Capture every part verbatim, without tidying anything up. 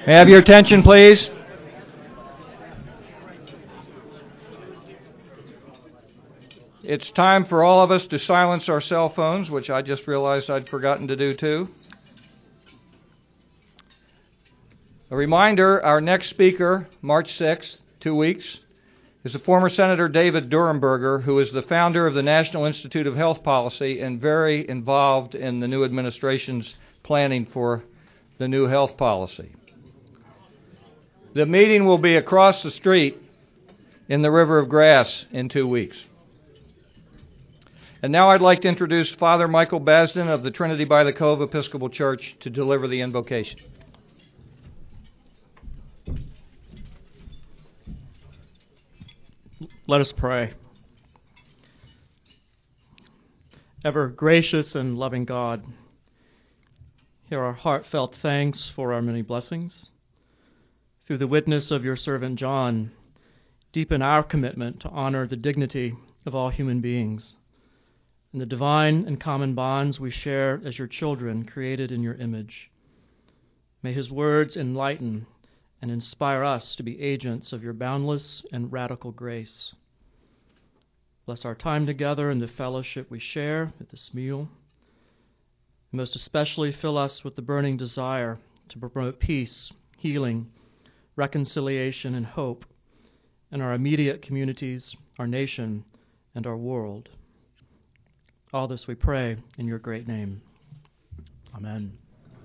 May I have your attention, please? It's time for all of us to silence our cell phones, which I just realized I'd forgotten to do too. A reminder, our next speaker, March sixth, two weeks, is the former Senator David Durenberger, who is the founder of the National Institute of Health Policy and very involved in the new administration's planning for the new health policy. The meeting will be across the street in the River of Grass in two weeks. And now I'd like to introduce Father Michael Basden of the Trinity by the Cove Episcopal Church to deliver the invocation. Let us pray. Ever gracious and loving God, hear our heartfelt thanks for our many blessings. Through the witness of your servant John, deepen our commitment to honor the dignity of all human beings and the divine and common bonds we share as your children created in your image. May his words enlighten and inspire us to be agents of your boundless and radical grace. Bless our time together and the fellowship we share at this meal. Most especially fill us with the burning desire to promote peace, healing, reconciliation, and hope in our immediate communities, our nation, and our world. All this we pray in your great name. Amen.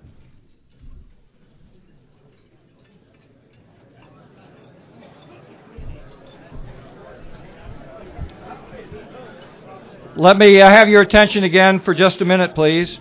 Let me uh, have your attention again for just a minute, please.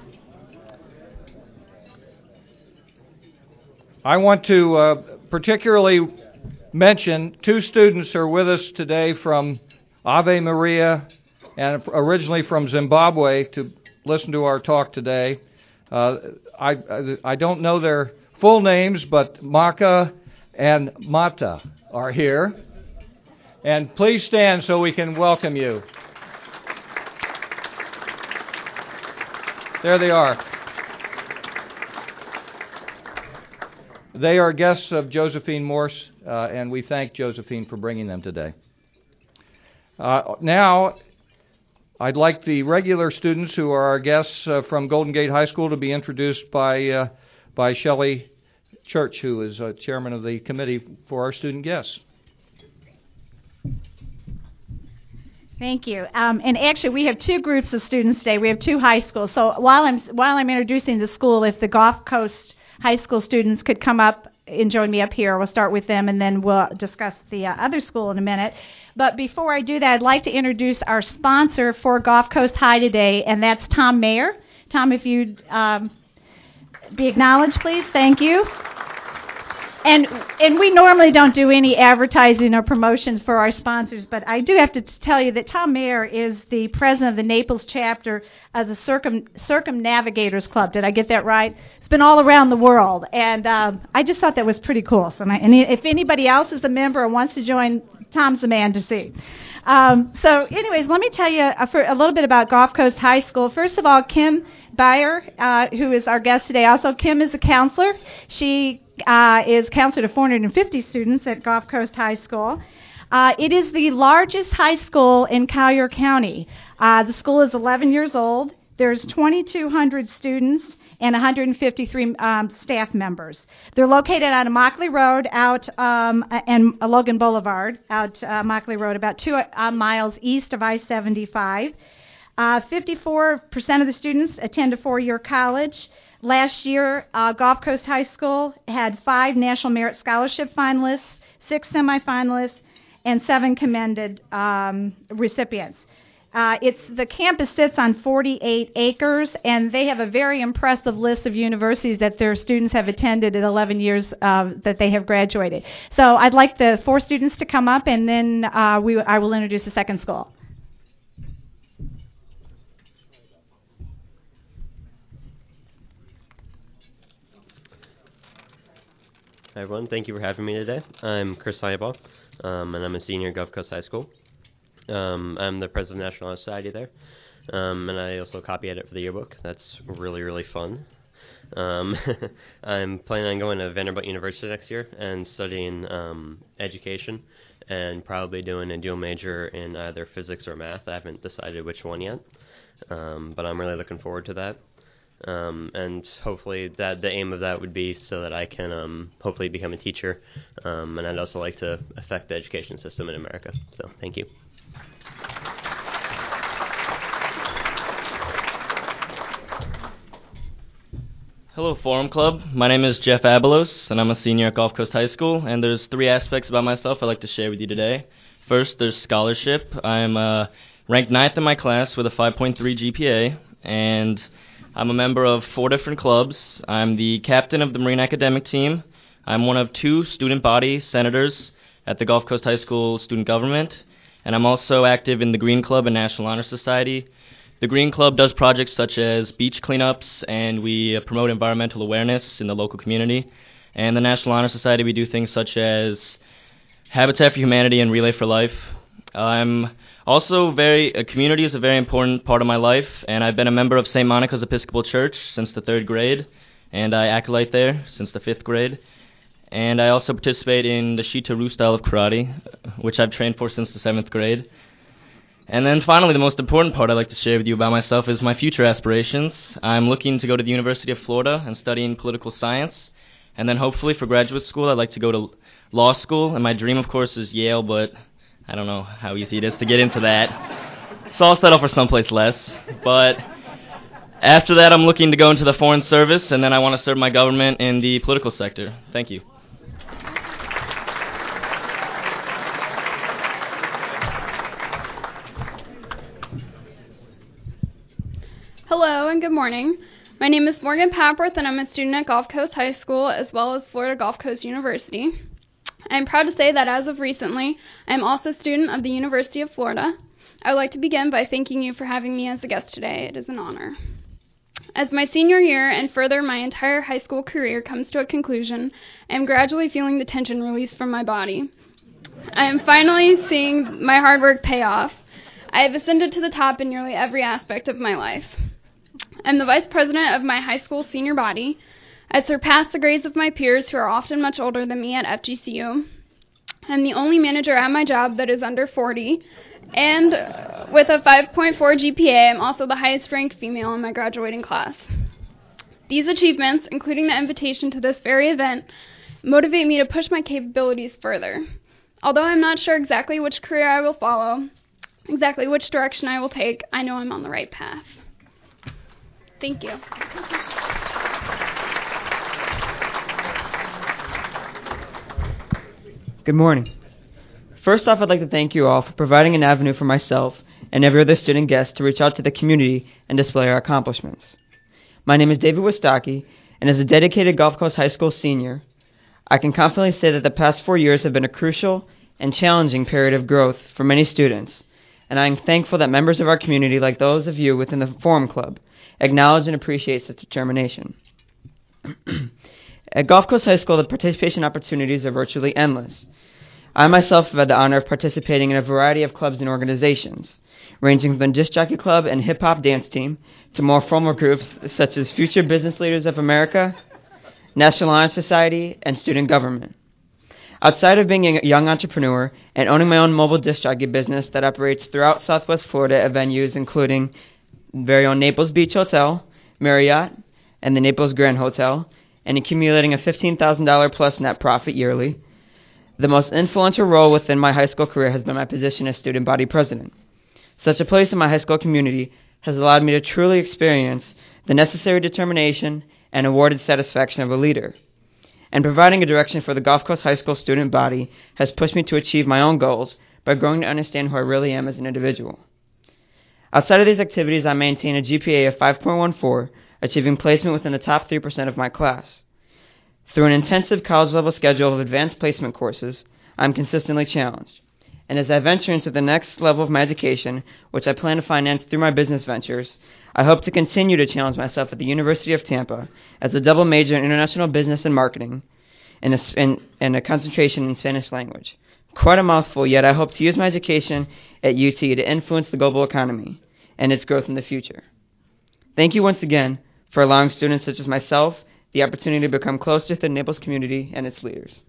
I want to uh, particularly mention two students who are with us today from Ave Maria and originally from Zimbabwe to listen to our talk today. Uh, I, I don't know their full names, but Maka and Mata are here. And please stand so we can welcome you. There they are. They are guests of Josephine Morse, uh, and we thank Josephine for bringing them today. Uh, now, I'd like the regular students who are our guests uh, from Golden Gate High School to be introduced by uh, by Shelley Church, who is uh, chairman of the committee for our student guests. Thank you. Um, and actually, we have two groups of students today. We have two high schools. So while I'm while I'm introducing the school, if the Gulf Coast High School students could come up and join me up here, we'll start with them, and then we'll discuss the uh, other school in a minute. But before I do that, I'd like to introduce our sponsor for Gulf Coast High today, and that's Tom Mayer. Tom, if you'd um, be acknowledged, please. Thank you. And and we normally don't do any advertising or promotions for our sponsors, but I do have to tell you that Tom Mayer is the president of the Naples chapter of the Circum Circumnavigators Club. Did I get that right? It's been all around the world, and um, I just thought that was pretty cool. So, my, and if anybody else is a member or wants to join, Tom's the man to see. Um, so, anyways, let me tell you a, for a little bit about Gulf Coast High School. First of all, Kim Bayer, uh, who is our guest today. Also, Kim is a counselor. She uh, is counselor to four hundred fifty students at Gulf Coast High School. Uh, it is the largest high school in Collier County. Uh, the school is eleven years old. There's twenty-two hundred students and one hundred fifty-three um, staff members. They're located on Immokalee Road out um, and uh, Logan Boulevard, out uh, Immokalee Road, about two uh, miles east of I seventy-five. Uh, fifty-four percent of the students attend a four-year college. Last year, uh, Gulf Coast High School had five National Merit Scholarship finalists, six semifinalists, and seven commended um, recipients. Uh, it's the campus sits on forty-eight acres, and they have a very impressive list of universities that their students have attended in eleven years uh, that they have graduated. So I'd like the four students to come up, and then uh, we I will introduce the second school. Hi everyone, thank you for having me today. I'm Chris Hayaball, um, and I'm a senior at Gulf Coast High School. Um, I'm the president of the National Honor Society there, um, and I also copy edit for the yearbook. That's really, really fun. Um, I'm planning on going to Vanderbilt University next year and studying um, education and probably doing a dual major in either physics or math. I haven't decided which one yet, um, but I'm really looking forward to that. Um, and hopefully that the aim of that would be so that I can um, hopefully become a teacher, um, and I'd also like to affect the education system in America. So thank you. Hello, Forum Club. My name is Jeff Abelos, and I'm a senior at Gulf Coast High School, and there's three aspects about myself I'd like to share with you today. First, there's scholarship. I'm uh, ranked ninth in my class with a five point three G P A, and I'm a member of four different clubs. I'm the captain of the Marine Academic Team. I'm one of two student body senators at the Gulf Coast High School Student Government, and I'm also active in the Green Club and National Honor Society. The Green Club does projects such as beach cleanups, and we uh, promote environmental awareness in the local community. And the National Honor Society, we do things such as Habitat for Humanity and Relay for Life. I'm also very, uh, community is a very important part of my life, and I've been a member of Saint Monica's Episcopal Church since the third grade, and I acolyte there since the fifth grade. And I also participate in the Shito-Ryu style of karate, which I've trained for since the seventh grade. And then finally, the most important part I'd like to share with you about myself is my future aspirations. I'm looking to go to the University of Florida and studying political science. And then hopefully for graduate school, I'd like to go to law school. And my dream, of course, is Yale, but I don't know how easy it is to get into that. So I'll settle for someplace less. But after that, I'm looking to go into the Foreign Service, and then I want to serve my government in the political sector. Thank you. Hello and good morning. My name is Morgan Papworth, and I'm a student at Gulf Coast High School as well as Florida Gulf Coast University. I'm proud to say that as of recently, I am also a student of the University of Florida. I would like to begin by thanking you for having me as a guest today. It is an honor. As my senior year and further my entire high school career comes to a conclusion, I am gradually feeling the tension released from my body. I am finally seeing my hard work pay off. I have ascended to the top in nearly every aspect of my life. I'm the vice president of my high school senior body. I surpassed the grades of my peers who are often much older than me at F G C U. I'm the only manager at my job that is under forty, and with a five point four G P A, I'm also the highest ranked female in my graduating class. These achievements, including the invitation to this very event, motivate me to push my capabilities further. Although I'm not sure exactly which career I will follow, exactly which direction I will take, I know I'm on the right path. Thank you. Good morning. First off, I'd like to thank you all for providing an avenue for myself and every other student guest to reach out to the community and display our accomplishments. My name is David Wistocki, and as a dedicated Gulf Coast High School senior, I can confidently say that the past four years have been a crucial and challenging period of growth for many students, and I am thankful that members of our community, like those of you within the Forum Club, acknowledge and appreciate such determination. At Gulf Coast High School, the participation opportunities are virtually endless. I myself have had the honor of participating in a variety of clubs and organizations, ranging from the Disc Jockey Club and Hip Hop Dance Team to more formal groups such as Future Business Leaders of America, National Honor Society, and Student Government. Outside of being a young entrepreneur and owning my own mobile disc jockey business that operates throughout Southwest Florida at venues including very own Naples Beach Hotel, Marriott, and the Naples Grand Hotel, and accumulating a fifteen thousand dollars plus net profit yearly, the most influential role within my high school career has been my position as student body president. Such a place in my high school community has allowed me to truly experience the necessary determination and awarded satisfaction of a leader. And providing a direction for the Gulf Coast High School student body has pushed me to achieve my own goals by growing to understand who I really am as an individual. Outside of these activities, I maintain a G P A of five point one four, achieving placement within the top three percent of my class. Through an intensive college-level schedule of advanced placement courses, I am consistently challenged. And as I venture into the next level of my education, which I plan to finance through my business ventures, I hope to continue to challenge myself at the University of Tampa as a double major in international business and marketing and a, and, and a concentration in Spanish language. Quite a mouthful, yet I hope to use my education at U T to influence the global economy and its growth in the future. Thank you once again for allowing students such as myself the opportunity to become close to the Naples community and its leaders.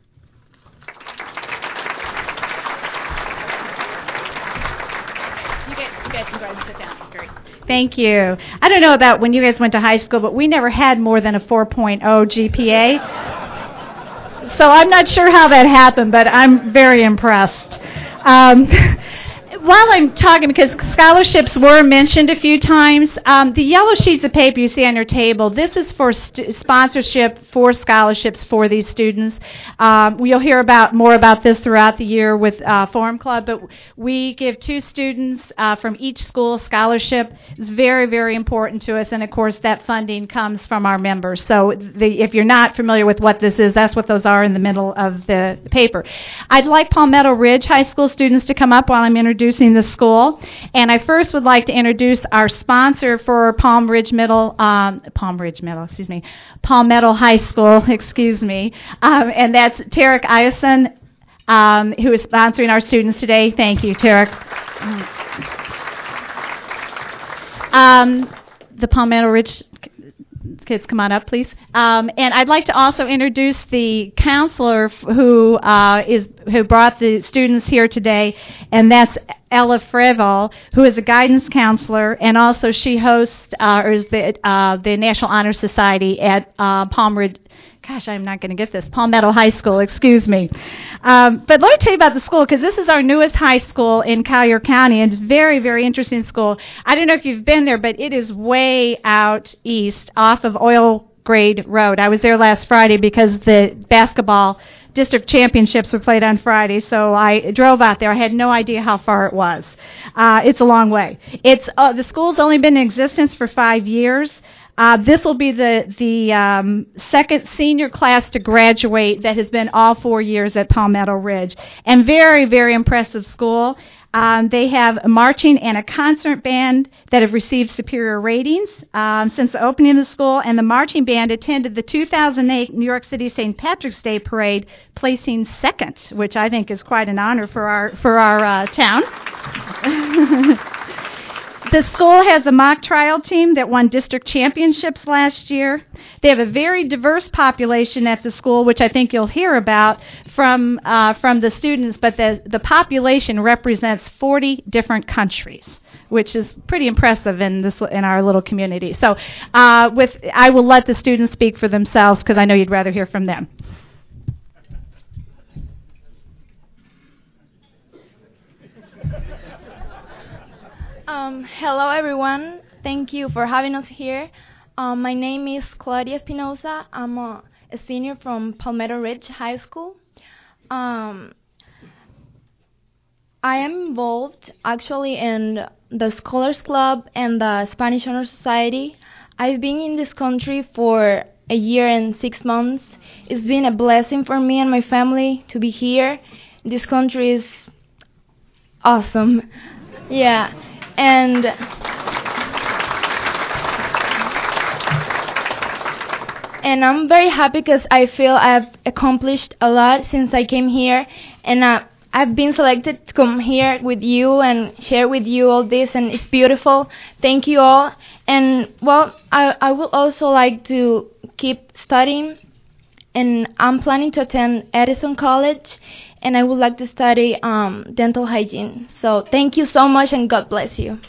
You guys, you guys can go ahead and sit down. Great. Thank you. I don't know about when you guys went to high school, but we never had more than a four point oh G P A. So I'm not sure how that happened, but I'm very impressed. Um, while I'm talking, because scholarships were mentioned a few times, um, the yellow sheets of paper you see on your table, this is for st- sponsorship for scholarships for these students. Um, you'll hear about more about this throughout the year with uh, Forum Club, but we give two students uh, from each school a scholarship. It's very, very important to us, and of course that funding comes from our members. So the, if you're not familiar with what this is, that's what those are in the middle of the paper. I'd like Palmetto Ridge High School students to come up while I'm introducing the school. And I first would like to introduce our sponsor for Palm Ridge Middle, um, Palm Ridge Middle, excuse me, Palmetto High School, excuse me, um, and that's Tarek Ison, um, who is sponsoring our students today. Thank you, Tarek. Um, the Palmetto Ridge kids, come on up, please. Um, and I'd like to also introduce the counselor f- who uh, is who brought the students here today, and that's Ella Freval, who is a guidance counselor, and also she hosts uh, or is the uh, the National Honor Society at uh, Palm Ridge. Gosh, I'm not going to get this. Palmetto High School, excuse me. Um, but let me tell you about the school, because this is our newest high school in Collier County, and it's very, very interesting school. I don't know if you've been there, but it is way out east off of Oil Grade Road. I was there last Friday because the basketball district championships were played on Friday, so I drove out there. I had no idea how far it was. Uh, it's a long way. It's uh, the school's only been in existence for five years. Uh, this will be the the um, second senior class to graduate that has been all four years at Palmetto Ridge. And very, very impressive school. Um, they have a marching and a concert band that have received superior ratings um, since the opening of the school. And the marching band attended the two thousand eight New York City Saint Patrick's Day Parade, placing second, which I think is quite an honor for our, for our uh, town. The school has a mock trial team that won district championships last year. They have a very diverse population at the school, which I think you'll hear about from uh, from the students, but the, the population represents forty different countries, which is pretty impressive in this in our little community. So uh, with I will let the students speak for themselves, because I know you'd rather hear from them. Um, hello, everyone. Thank you for having us here. Um, my name is Claudia Espinosa. I'm a, a senior from Palmetto Ridge High School. Um, I am involved actually in the Scholars Club and the Spanish Honor Society. I've been in this country for a year and six months. It's been a blessing for me and my family to be here. This country is awesome. Yeah. And and I'm very happy because I feel I've accomplished a lot since I came here, and uh, I've been selected to come here with you and share with you all this, and it's beautiful. Thank you all. And well, I, I would also like to keep studying, and I'm planning to attend Edison College, and I would like to study um, dental hygiene. So thank you so much, and God bless you.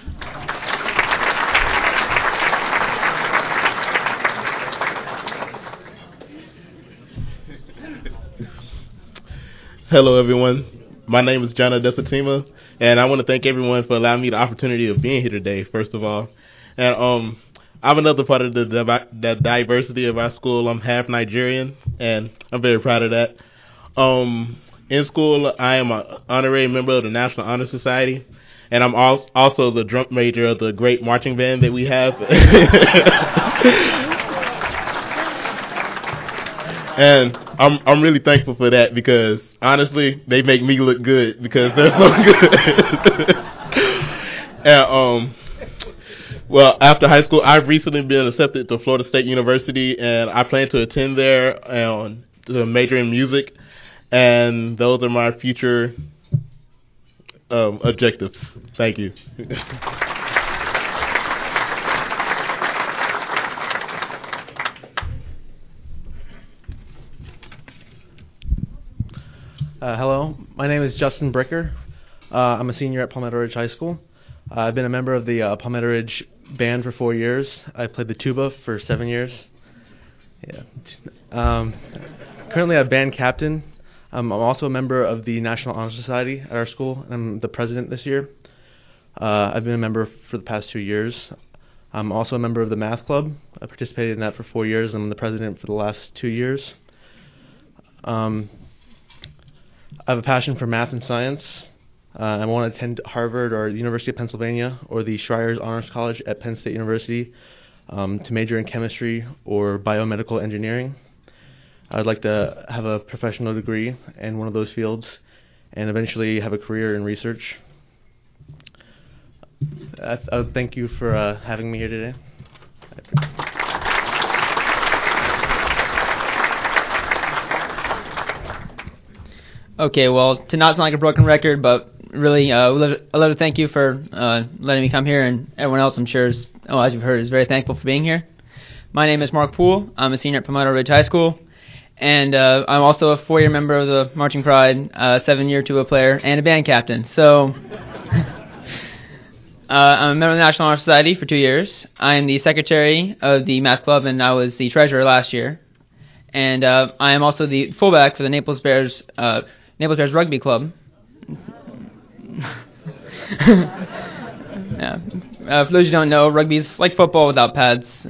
Hello, everyone. My name is John Adesatima, and I want to thank everyone for allowing me the opportunity of being here today, first of all. And um, I'm another part of the, the diversity of our school. I'm half Nigerian, and I'm very proud of that. Um, in school, I am an honorary member of the National Honor Society, and I'm also the drum major of the great marching band that we have. And I'm I'm really thankful for that, because honestly, they make me look good because they're so good. And um, well, after high school, I've recently been accepted to Florida State University, and I plan to attend there and to major in music. And those are my future um, objectives. Thank you. Uh, hello, my name is Justin Bricker. Uh, I'm a senior at Palmetto Ridge High School. Uh, I've been a member of the uh, Palmetto Ridge band for four years. I played the tuba for seven years. Yeah. Um, currently, I'm band captain. Um, I'm also a member of the National Honor Society at our school, and I'm the president this year. Uh, I've been a member for the past two years. I'm also a member of the math club. I participated in that for four years. I'm the president for the last two years. Um, I have a passion for math and science. Uh, I want to attend Harvard or the University of Pennsylvania or the Schreier's Honors College at Penn State University um, to major in chemistry or biomedical engineering. I'd like to have a professional degree in one of those fields and eventually have a career in research. I, th- I thank you for uh, having me here today. Okay, well, to not sound like a broken record, but really, uh, I'd love to thank you for uh, letting me come here, and everyone else, I'm sure, is, oh, as you've heard, is very thankful for being here. My name is Mark Poole. I'm a senior at Palmetto Ridge High School, and uh, I'm also a four-year member of the Marching Pride, uh, seven-year tuba player, and a band captain. So, uh, I'm a member of the National Honor Society for two years. I'm the secretary of the math club, and I was the treasurer last year. And uh, I am also the fullback for the Naples Bears uh, Naples Bears Rugby Club. Yeah. Uh, for those who don't know, rugby is like football without pads.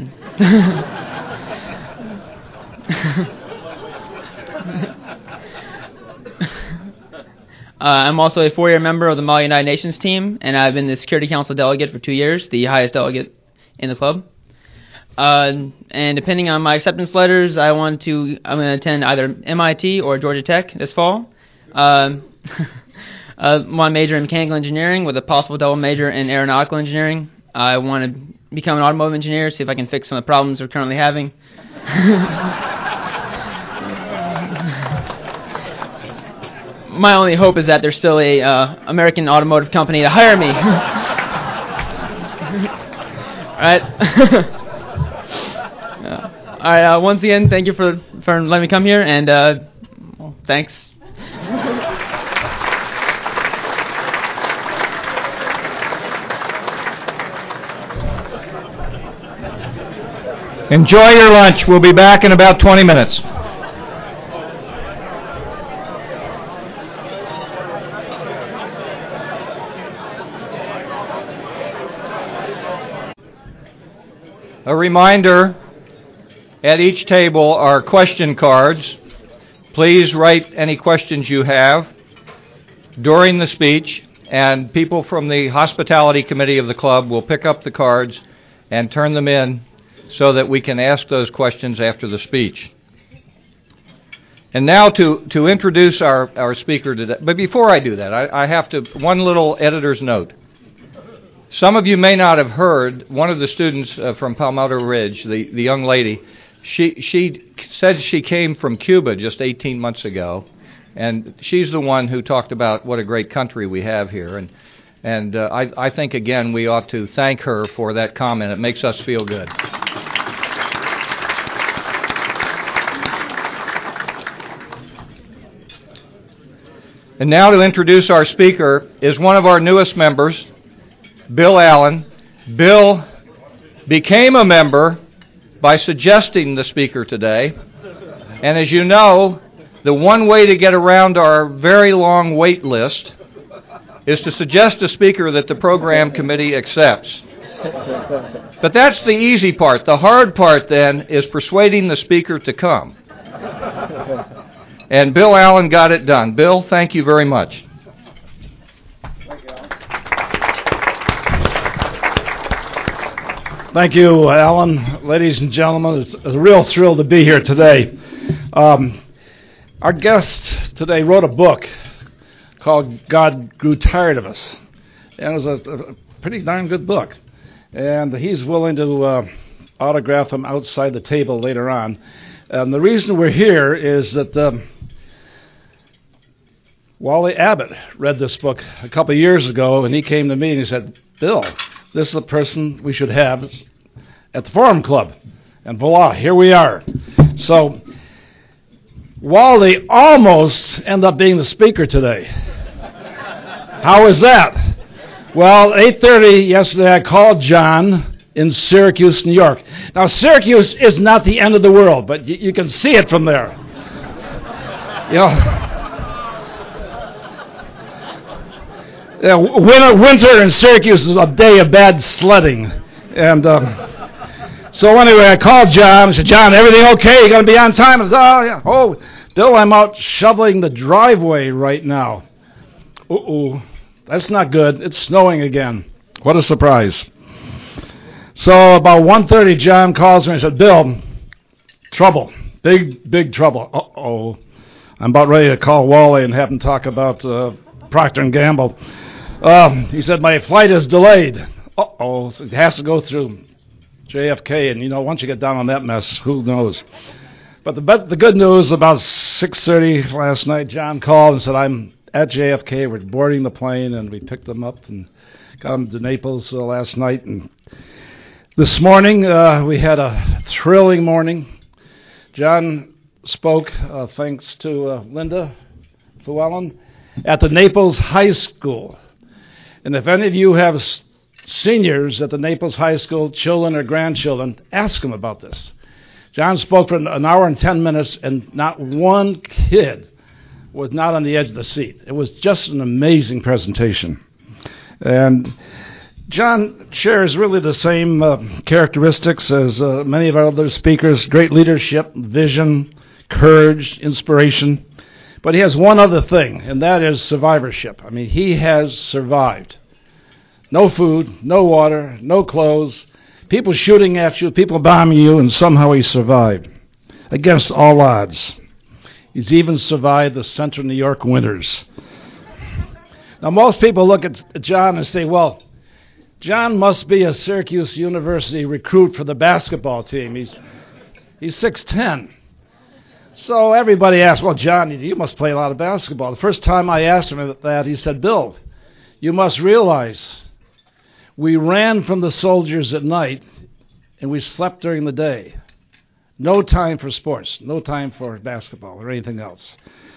uh, I'm also a four-year member of the Mali United Nations team, and I've been the Security Council delegate for two years, the highest delegate in the club. Uh, and depending on my acceptance letters, I want to I'm going to attend either M I T or Georgia Tech this fall. Uh, uh, want to major in mechanical engineering with a possible double major in aeronautical engineering. I want to become an automotive engineer, see if I can fix some of the problems we're currently having. My only hope is that there's still a uh, American automotive company to hire me. All right. uh, all right. Uh, once again, thank you for for letting me come here, and uh, well, thanks. Enjoy your lunch. We'll be back in about twenty minutes. A reminder, at each table are question cards. Please write any questions you have during the speech, and people from the hospitality committee of the club will pick up the cards and turn them in so that we can ask those questions after the speech. And now to, to introduce our, our speaker today. But before I do that, I, I have to, one little editor's note. Some of you may not have heard, one of the students uh, from Palmetto Ridge, the, the young lady, she she said she came from Cuba just eighteen months ago, and she's the one who talked about what a great country we have here. And and uh, I, I think, again, we ought to thank her for that comment. It makes us feel good. And now to introduce our speaker is one of our newest members, Bill Allen. Bill became a member by suggesting the speaker today. And as you know, the one way to get around our very long wait list is to suggest a speaker that the program committee accepts. But that's the easy part. The hard part, then, is persuading the speaker to come. And Bill Allen got it done. Bill, thank you very much. Thank you, Alan. Ladies and gentlemen, it's a real thrill to be here today. Um, our guest today wrote a book called God Grew Tired of Us. And it was a, a pretty darn good book. And he's willing to uh, autograph them outside the table later on. And the reason we're here is that um, Wally Abbott read this book a couple of years ago, and he came to me and he said, Bill, this is the person we should have at the Forum Club. And voila, here we are. So Wally almost ended up being the speaker today. How was that? Well, eight thirty yesterday, I called John in Syracuse, New York. Now, Syracuse is not the end of the world, but y- you can see it from there. You know, yeah, winter, winter in Syracuse is a day of bad sledding. And uh, so anyway, I called John. I said, John, everything okay? You going to be on time? I said, oh, yeah. Oh, Bill, I'm out shoveling the driveway right now. Uh-oh. That's not good. It's snowing again. What a surprise. So about one thirty, John calls me and said, Bill, trouble. Big, big trouble. Uh-oh. I'm about ready to call Wally and have him talk about uh, Procter and Gamble. Uh, he said, my flight is delayed. Uh-oh. So it has to go through J F K. And, you know, once you get down on that mess, who knows? But the, but the good news, about six thirty last night, John called and said, I'm at J F K. We're boarding the plane, and we picked them up and got them to Naples uh, last night. And this morning, uh, we had a thrilling morning. John spoke, uh, thanks to uh, Linda Llewellyn, at the Naples High School. And if any of you have s- seniors at the Naples High School, children or grandchildren, ask them about this. John spoke for an hour and ten minutes, and not one kid was not on the edge of the seat. It was just an amazing presentation. And John shares really the same uh, characteristics as uh, many of our other speakers: great leadership, vision, courage, inspiration. But he has one other thing, and that is survivorship. I mean, he has survived. No food, no water, no clothes, people shooting at you, people bombing you, and somehow he survived against all odds. He's even survived the Central New York winters. Now, most people look at John and say, well, John must be a Syracuse University recruit for the basketball team. He's he's six ten. So everybody asks, well, John, you must play a lot of basketball. The first time I asked him that, he said, Bill, you must realize we ran from the soldiers at night and we slept during the day. No time for sports, no time for basketball or anything else.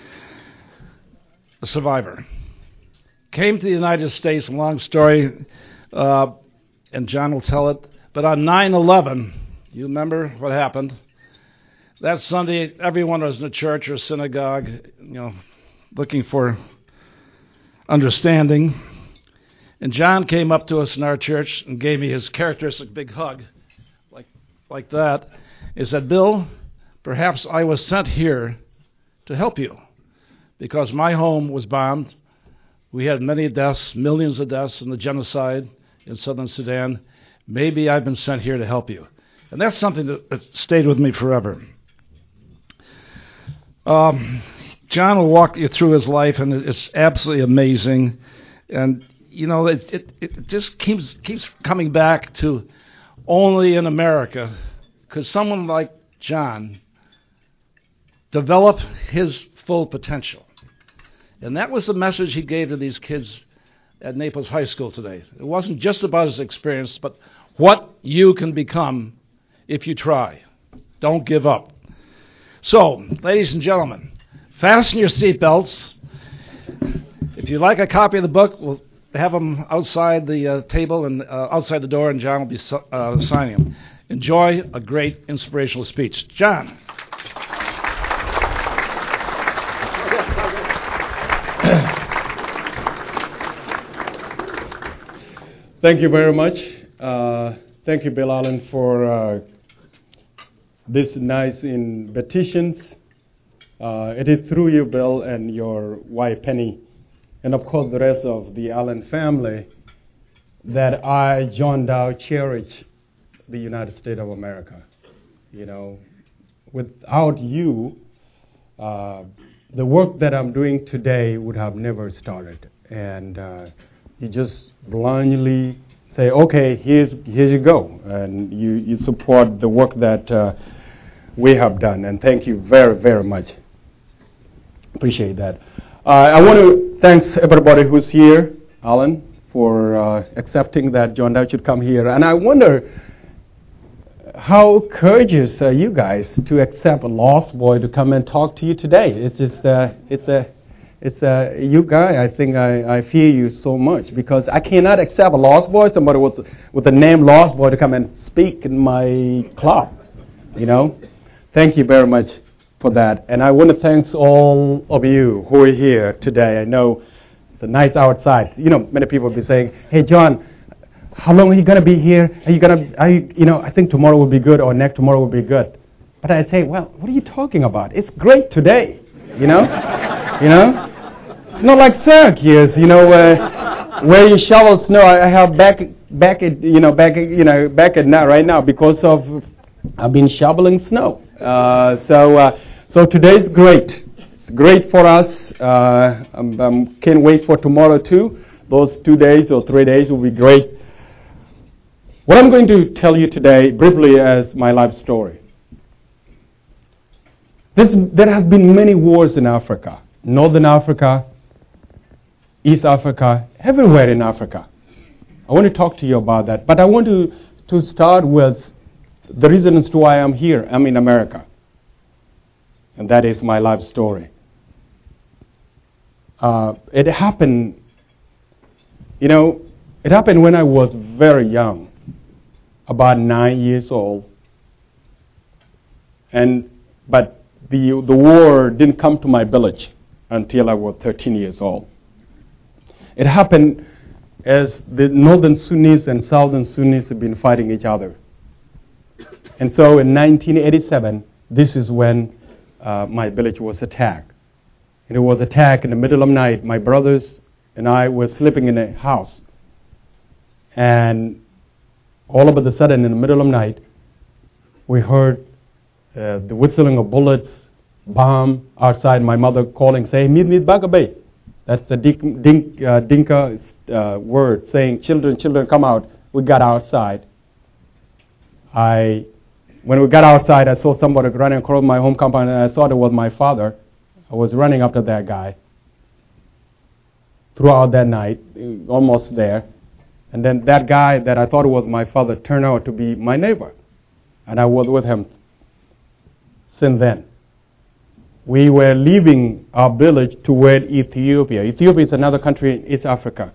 A survivor. Came to the United States, long story, uh, and John will tell it, but on nine eleven, you remember what happened? That Sunday, everyone was in a church or synagogue, you know, looking for understanding. And John came up to us in our church and gave me his characteristic big hug, like like that. He said, Bill, perhaps I was sent here to help you because my home was bombed. We had many deaths, millions of deaths in the genocide in southern Sudan. Maybe I've been sent here to help you. And that's something that stayed with me forever. Um, John will walk you through his life, and it's absolutely amazing. And, you know, it, it, it just keeps keeps coming back to only in America, because someone like John developed his full potential. And that was the message he gave to these kids at Naples High School today. It wasn't just about his experience, but what you can become if you try. Don't give up. So, ladies and gentlemen, fasten your seatbelts. If you'd like a copy of the book, we'll have them outside the uh, table and uh, outside the door, and John will be uh, signing them. Enjoy a great inspirational speech. John. Thank you very much. Uh, thank you, Bill Allen, for uh, this nice invitations. Uh, it is through you, Bill, and your wife, Penny, and of course the rest of the Allen family, that I, John Dow, cherish the United States of America. You know, without you, uh, the work that I'm doing today would have never started. And uh, you just blindly say, okay, here's here you go, and you, you support the work that uh, we have done. And thank you very, very much. Appreciate that. Uh, I want to thank everybody who's here, Alan, for uh, accepting that John Dow should come here. And I wonder, how courageous are you guys to accept a lost boy to come and talk to you today? It's just, uh, it's a, it's a, you guy. I think I, I fear you so much because I cannot accept a lost boy, somebody with with the name Lost Boy, to come and speak in my club. You know, thank you very much for that, and I want to thank all of you who are here today. I know it's a nice outside. You know, many people will be saying, "Hey, John, how long are you going to be here? Are you going to, are you, you know, I think tomorrow will be good or next tomorrow will be good." But I say, well, what are you talking about? It's great today, you know? you know? It's not like Syracuse, you know, uh, where you shovel snow. I, I have back, back at, you know, back, you know, back at now, right now, because of, I've been shoveling snow. Uh, so, uh, so today's great. It's great for us. Uh, I'm, I'm can't wait for tomorrow too. Those two days or three days will be great. What I'm going to tell you today, briefly, as my life story. This, there have been many wars in Africa. Northern Africa, East Africa, everywhere in Africa. I want to talk to you about that. But I want to, to start with the reason as to why I'm here. I'm in America. And that is my life story. Uh, it happened, you know, it happened when I was very young. About nine years old, and but the the war didn't come to my village until I was thirteen years old. It happened as the northern Sunnis and southern Sunnis have been fighting each other, and so in nineteen eighty-seven, this is when uh, my village was attacked. And it was attacked in the middle of the night. My brothers and I were sleeping in a house, and all of a sudden, in the middle of the night, we heard uh, the whistling of bullets, bomb outside. My mother calling, saying, "Meet me at Bagabay." That's the Dink, Dink, uh, Dinka uh, word saying, "Children, children, come out." We got outside. I, when we got outside, I saw somebody running across my home compound, and I thought it was my father. I was running after that guy. Throughout that night, almost there. And then that guy that I thought was my father turned out to be my neighbor. And I was with him since then. We were leaving our village toward Ethiopia. Ethiopia is another country in East Africa.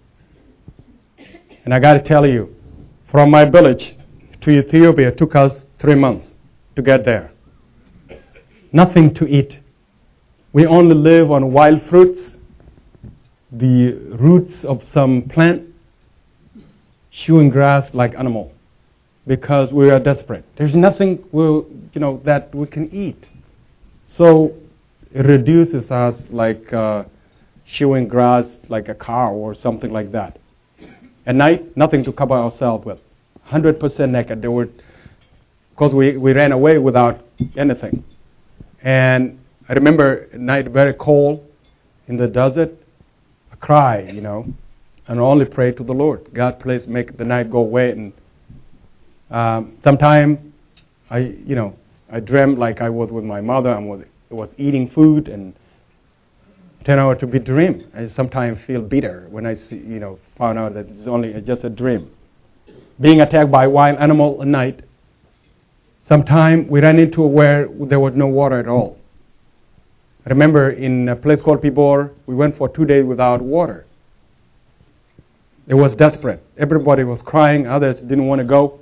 And I got to tell you, from my village to Ethiopia, it took us three months to get there. Nothing to eat. We only live on wild fruits, the roots of some plant, chewing grass like animal, because we are desperate. There's nothing we, you know, that we can eat. So it reduces us like uh, chewing grass like a cow or something like that. At night, nothing to cover ourselves with. one hundred percent naked. They were, because we, we ran away without anything. And I remember at night very cold in the desert. I cry, you know. And only pray to the Lord. God, please make the night go away. And um, sometime, I, you know, I dreamt like I was with my mother. I was, was eating food, and turned out to be dream. I sometimes feel bitter when I see, you know, found out that it's only just a dream. Being attacked by a wild animal at night. Sometime we ran into where there was no water at all. I remember in a place called Pibor, we went for two days without water. It was desperate. Everybody was crying. Others didn't want to go.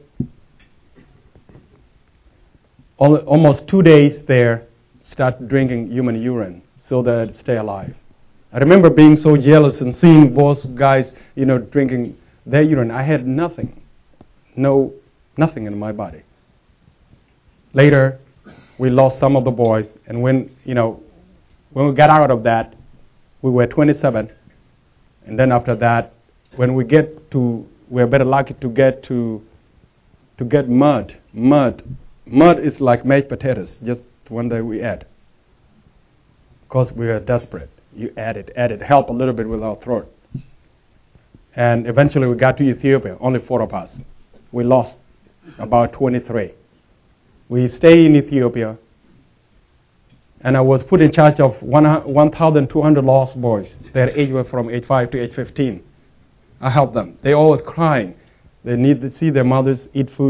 All, almost two days there, start drinking human urine so that I'd stay alive. I remember being so jealous and seeing those guys, you know, drinking their urine. I had nothing. No, nothing in my body. Later, we lost some of the boys. And when, you know, when we got out of that, we were twenty-seven. And then after that, when we get to, we're better lucky to get to, to get mud. Mud. Mud is like mashed potatoes, just one day we add. Because we are desperate. You add it, add it, help a little bit with our throat. And eventually we got to Ethiopia, only four of us. We lost about twenty-three. We stayed in Ethiopia, and I was put in charge of one thousand two hundred lost boys. Their age was from age five to age fifteen. I helped them. They always crying. They need to see their mothers eat food.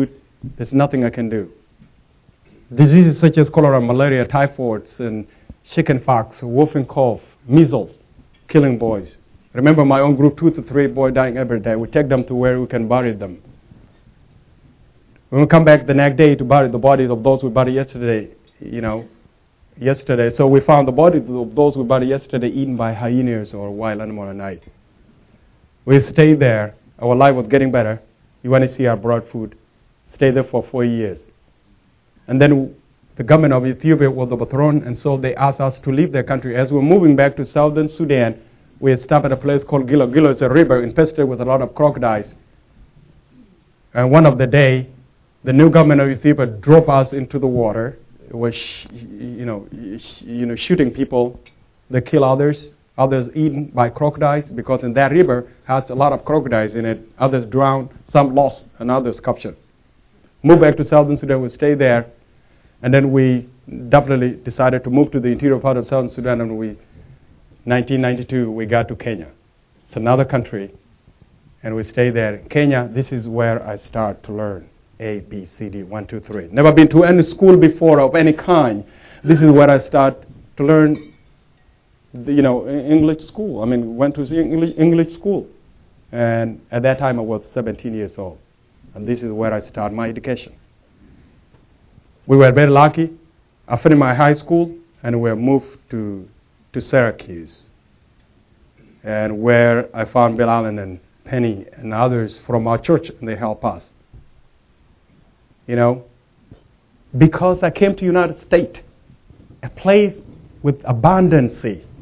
There's nothing I can do. Diseases such as cholera, malaria, typhoids, and chickenpox, whooping cough, measles, killing boys. Remember my own group, two to three boys dying every day. We take them to where we can bury them. When we come back the next day to bury the bodies of those we buried yesterday, you know, yesterday. So we found the bodies of those we buried yesterday eaten by hyenas or wild animal at night. We stayed there. Our life was getting better. You want to see our brought food. Stayed there for four years. And then the government of Ethiopia was overthrown, and so they asked us to leave their country. As we're moving back to southern Sudan, we stopped at a place called Gilo. Gilo is a river infested with a lot of crocodiles. And one of the day, the new government of Ethiopia dropped us into the water. It was, sh- you know, sh- you know, shooting people. They kill others. Others eaten by crocodiles, because in that river has a lot of crocodiles in it. Others drowned, some lost, and others captured. Moved back to southern Sudan, we stayed there. And then we definitely decided to move to the interior part of southern Sudan, and we, nineteen ninety-two, we got to Kenya. It's another country, and we stayed there. In Kenya, this is where I start to learn A, B, C, D, one, two, three. Never been to any school before of any kind. This is where I start to learn, the, you know, English school. I mean, went to English, English school. And at that time, I was seventeen years old. And this is where I start my education. We were very lucky. I finished my high school, and we moved to to Syracuse, and where I found Bill Allen and Penny and others from our church, and they help us. You know, because I came to United States, a place with abundance,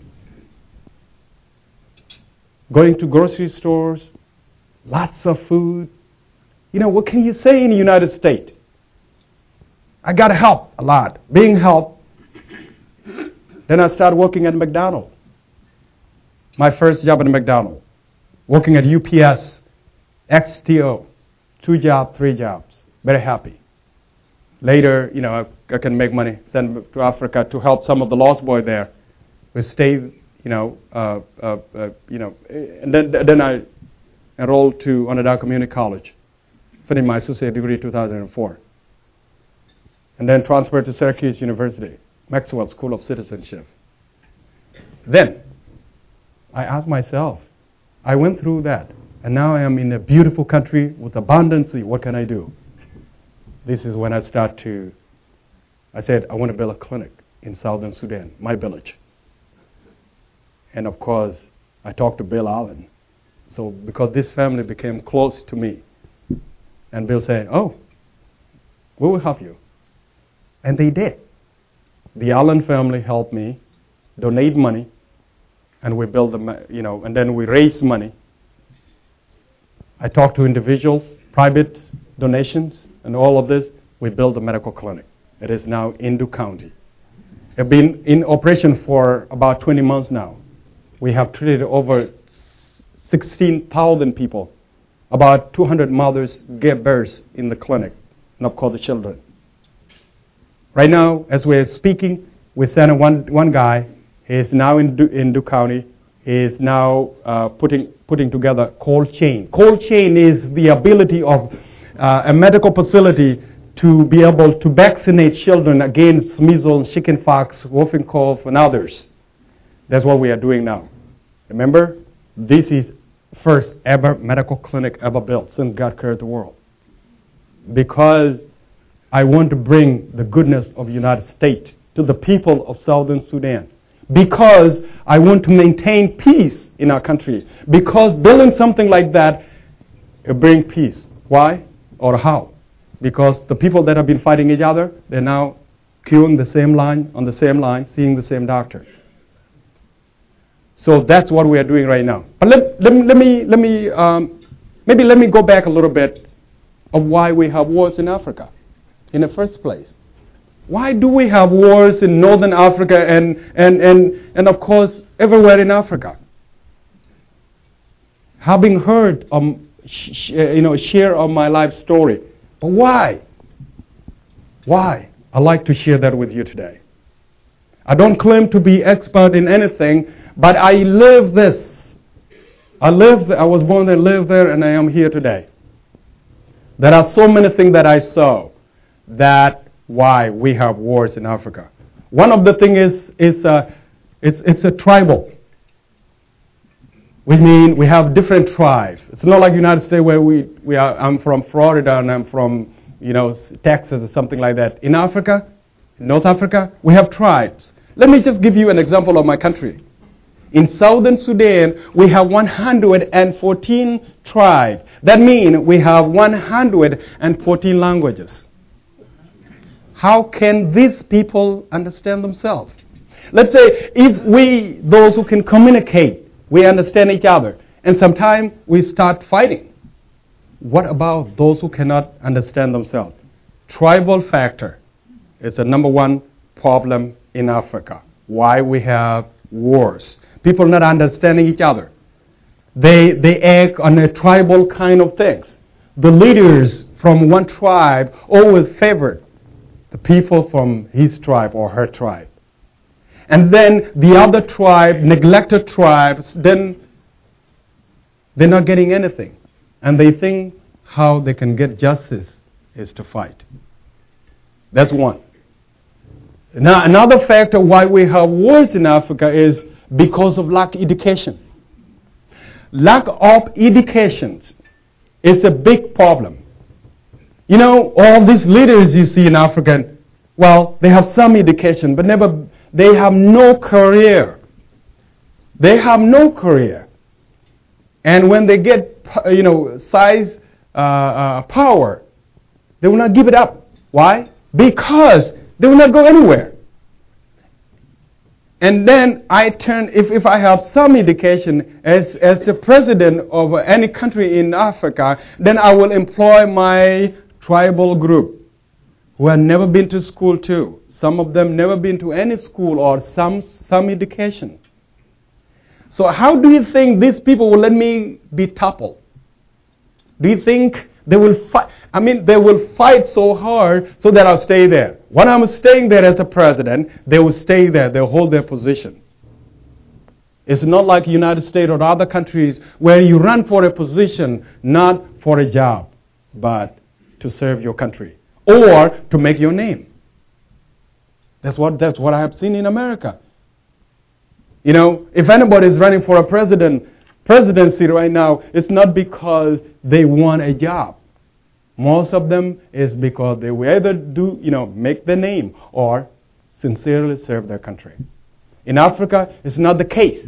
going to grocery stores, lots of food. You know, what can you say in the United States? I got help a lot, being helped. Then I started working at McDonald's. My first job at McDonald's. Working at U P S, X T O, two jobs, three jobs. Very happy. Later, you know, I, I can make money, send to Africa to help some of the lost boys there. We stayed, you know, uh, uh, uh, you know, and then then I enrolled to Onondaga Community College. Finished my associate degree in two thousand four. And then transferred to Syracuse University, Maxwell School of Citizenship. Then, I asked myself, I went through that, and now I am in a beautiful country with abundance. What can I do? This is when I start to, I said, I want to build a clinic in southern Sudan, my village. And of course, I talked to Bill Allen. So because this family became close to me, and Bill said, oh, we will help you. And they did. The Allen family helped me donate money, and we built the, you know, and then we raised money. I talked to individuals, private donations, and all of this. We built a medical clinic. It is now in Duke County. It's been in operation for about twenty months now. We have treated over sixteen thousand people. About two hundred mothers gave birth in the clinic, and of course the children. Right now, as we're speaking, we sent one one guy. He is now in du- in Duke County. He is now uh, putting putting together cold chain. Cold chain is the ability of uh, a medical facility to be able to vaccinate children against measles, chickenpox, whooping cough, and others. That's what we are doing now. Remember, this is first ever medical clinic ever built since God created the world. Because I want to bring the goodness of the United States to the people of southern Sudan. Because I want to maintain peace in our country. Because building something like that, it brings peace. Why or how? Because the people that have been fighting each other, they're now queuing the same line, on the same line, seeing the same doctor. So that's what we are doing right now. But let, let, let me, let me um, maybe let me go back a little bit of why we have wars in Africa in the first place. Why do we have wars in northern Africa and, and, and, and of course, everywhere in Africa? Having heard, um, sh- you know, share of my life story. But why? Why? I'd like to share that with you today. I don't claim to be expert in anything, but I live this. I live. I was born there, live there, and I am here today. There are so many things that I saw that why we have wars in Africa. One of the things is, is uh, it's, it's a tribal. We mean we have different tribes. It's not like the United States where we, we are, I'm from Florida and I'm from, you know, Texas or something like that. In Africa, in North Africa, we have tribes. Let me just give you an example of my country. In southern Sudan, we have one hundred fourteen tribes. That means we have one hundred fourteen languages. How can these people understand themselves? Let's say if we, those who can communicate, we understand each other, and sometimes we start fighting. What about those who cannot understand themselves? Tribal factor is the number one problem in Africa. Why we have wars. People not understanding each other. They, they act on a tribal kind of things. The leaders from one tribe always favor the people from his tribe or her tribe. And then the other tribe, neglected tribes, then they're not getting anything. And they think how they can get justice is to fight. That's one. Now, another factor why we have wars in Africa is because of lack of education. Lack of education is a big problem. You know, all these leaders you see in Africa, well, they have some education, but never, they have no career. They have no career. And when they get, you know, size, uh, uh, power, they will not give it up. Why? Because they will not go anywhere. And then I turn, if, if I have some education as, as the president of any country in Africa, then I will employ my tribal group who have never been to school too. Some of them never been to any school or some, some education. So how do you think these people will let me be toppled? Do you think they will fight? I mean, they will fight so hard so that I'll stay there. When I'm staying there as a president, they will stay there. They'll hold their position. It's not like the United States or other countries where you run for a position not for a job, but to serve your country or to make your name. That's what, that's what I have seen in America. You know, if anybody is running for a president, presidency right now, it's not because they want a job. Most of them is because they will either do, you know, make their name or sincerely serve their country. In Africa, it's not the case.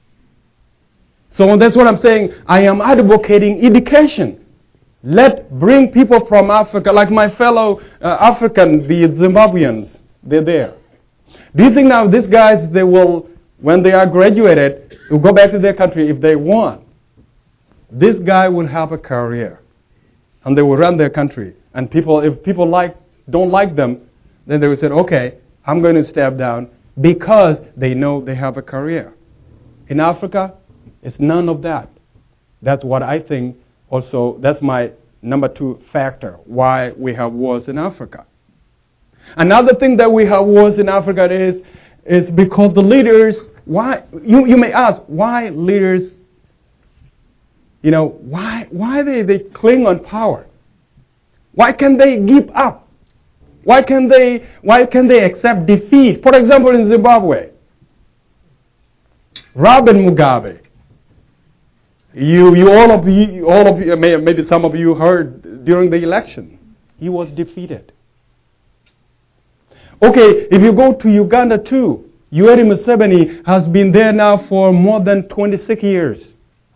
So that's what I'm saying. I am advocating education. Let bring people from Africa, like my fellow uh, African, the Zimbabweans, they're there. Do you think now these guys, they will, when they are graduated, will go back to their country if they want? This guy will have a career. And they will run their country. And people, if people like, don't like them, then they will say, okay, I'm going to step down because they know they have a career. In Africa, it's none of that. That's what I think also, that's my number two factor, why we have wars in Africa. Another thing that we have wars in Africa is, is because the leaders, why, you, you may ask, why leaders You know, why why they, they cling on power? Why can they give up? Why can they why can they accept defeat? For example, in Zimbabwe, Robert Mugabe. You you all of you all of you maybe some of you heard during the election, he was defeated. Okay, if you go to Uganda too, Yoweri Museveni has been there now for more than twenty-six years.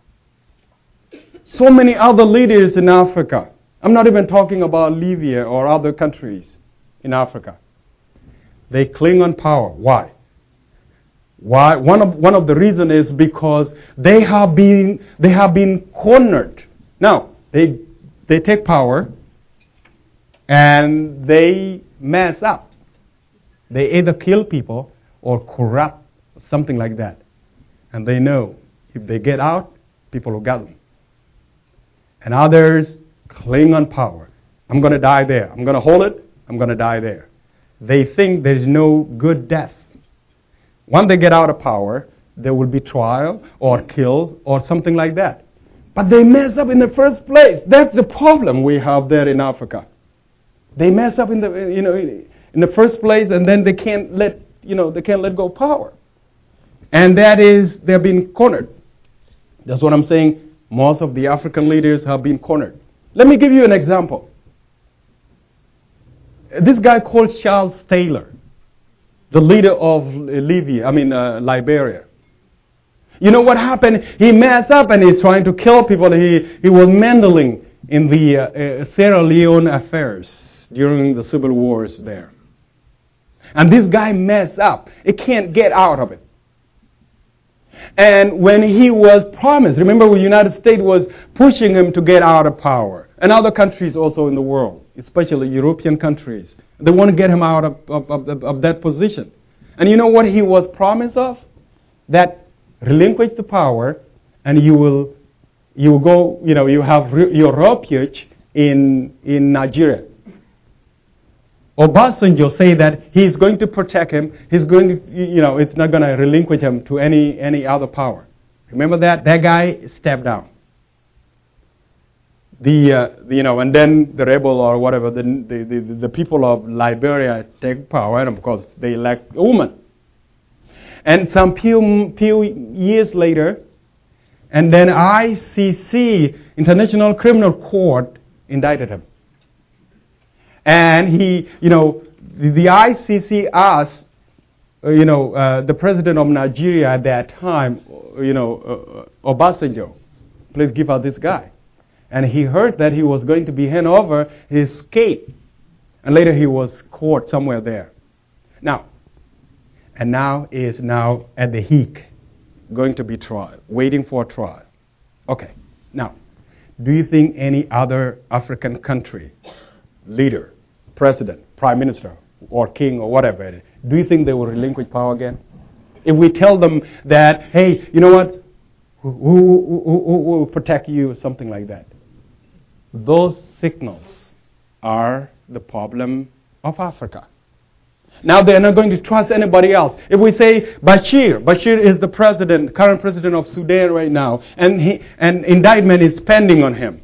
So many other leaders in Africa. I'm not even talking about Libya or other countries in Africa. They cling on power. Why? Why? One of one of the reasons is because they have been they have been cornered. Now they they take power and they mess up. They either kill people or corrupt, something like that. And they know if they get out, people will get them. And others cling on power. I'm going to die there. I'm going to hold it. I'm going to die there. They think there's no good death. When they get out of power, there will be trial or killed or something like that. But they mess up in the first place. That's the problem we have there in Africa. They mess up in the you know in the first place, and then they can't let you know they can't let go of power. And that is they've been cornered. That's what I'm saying. Most of the African leaders have been cornered. Let me give you an example. This guy called Charles Taylor, the leader of Libya, I mean uh, Liberia. You know what happened? He messed up and he's trying to kill people. He he was meddling in the uh, uh, Sierra Leone affairs during the civil wars there. And this guy messed up. He can't get out of it. And when he was promised, remember the United States was pushing him to get out of power. And other countries also in the world, especially European countries. They want to get him out of, of, of, of that position. And you know what he was promised of? That relinquish the power and you will you will go, you know, you have re- your refuge in, in Nigeria. Obasanjo say that he's going to protect him. He's going to, you know, it's not going to relinquish him to any any other power. Remember that? That guy stepped down. The, uh, the you know, and then the rebel or whatever, the, the the the people of Liberia take power, and of course they elect a woman. And some few few years later, and then I C C, International Criminal Court, indicted him. And he, you know, the, the I C C asked, uh, you know, uh, the president of Nigeria at that time, you know, uh, Obasanjo, please give out this guy. And he heard that he was going to be handed over. He escaped. And later he was caught somewhere there. Now, and now is now at the Hague, going to be tried, waiting for a trial. Okay. Now, do you think any other African country, leader, president, prime minister, or king, or whatever it is, do you think they will relinquish power again? If we tell them that, hey, you know what, who, who, who, who will protect you, or something like that. Those signals are the problem of Africa. Now they're not going to trust anybody else. If we say Bashir, Bashir is the president, current president of Sudan right now, and he, and indictment is pending on him.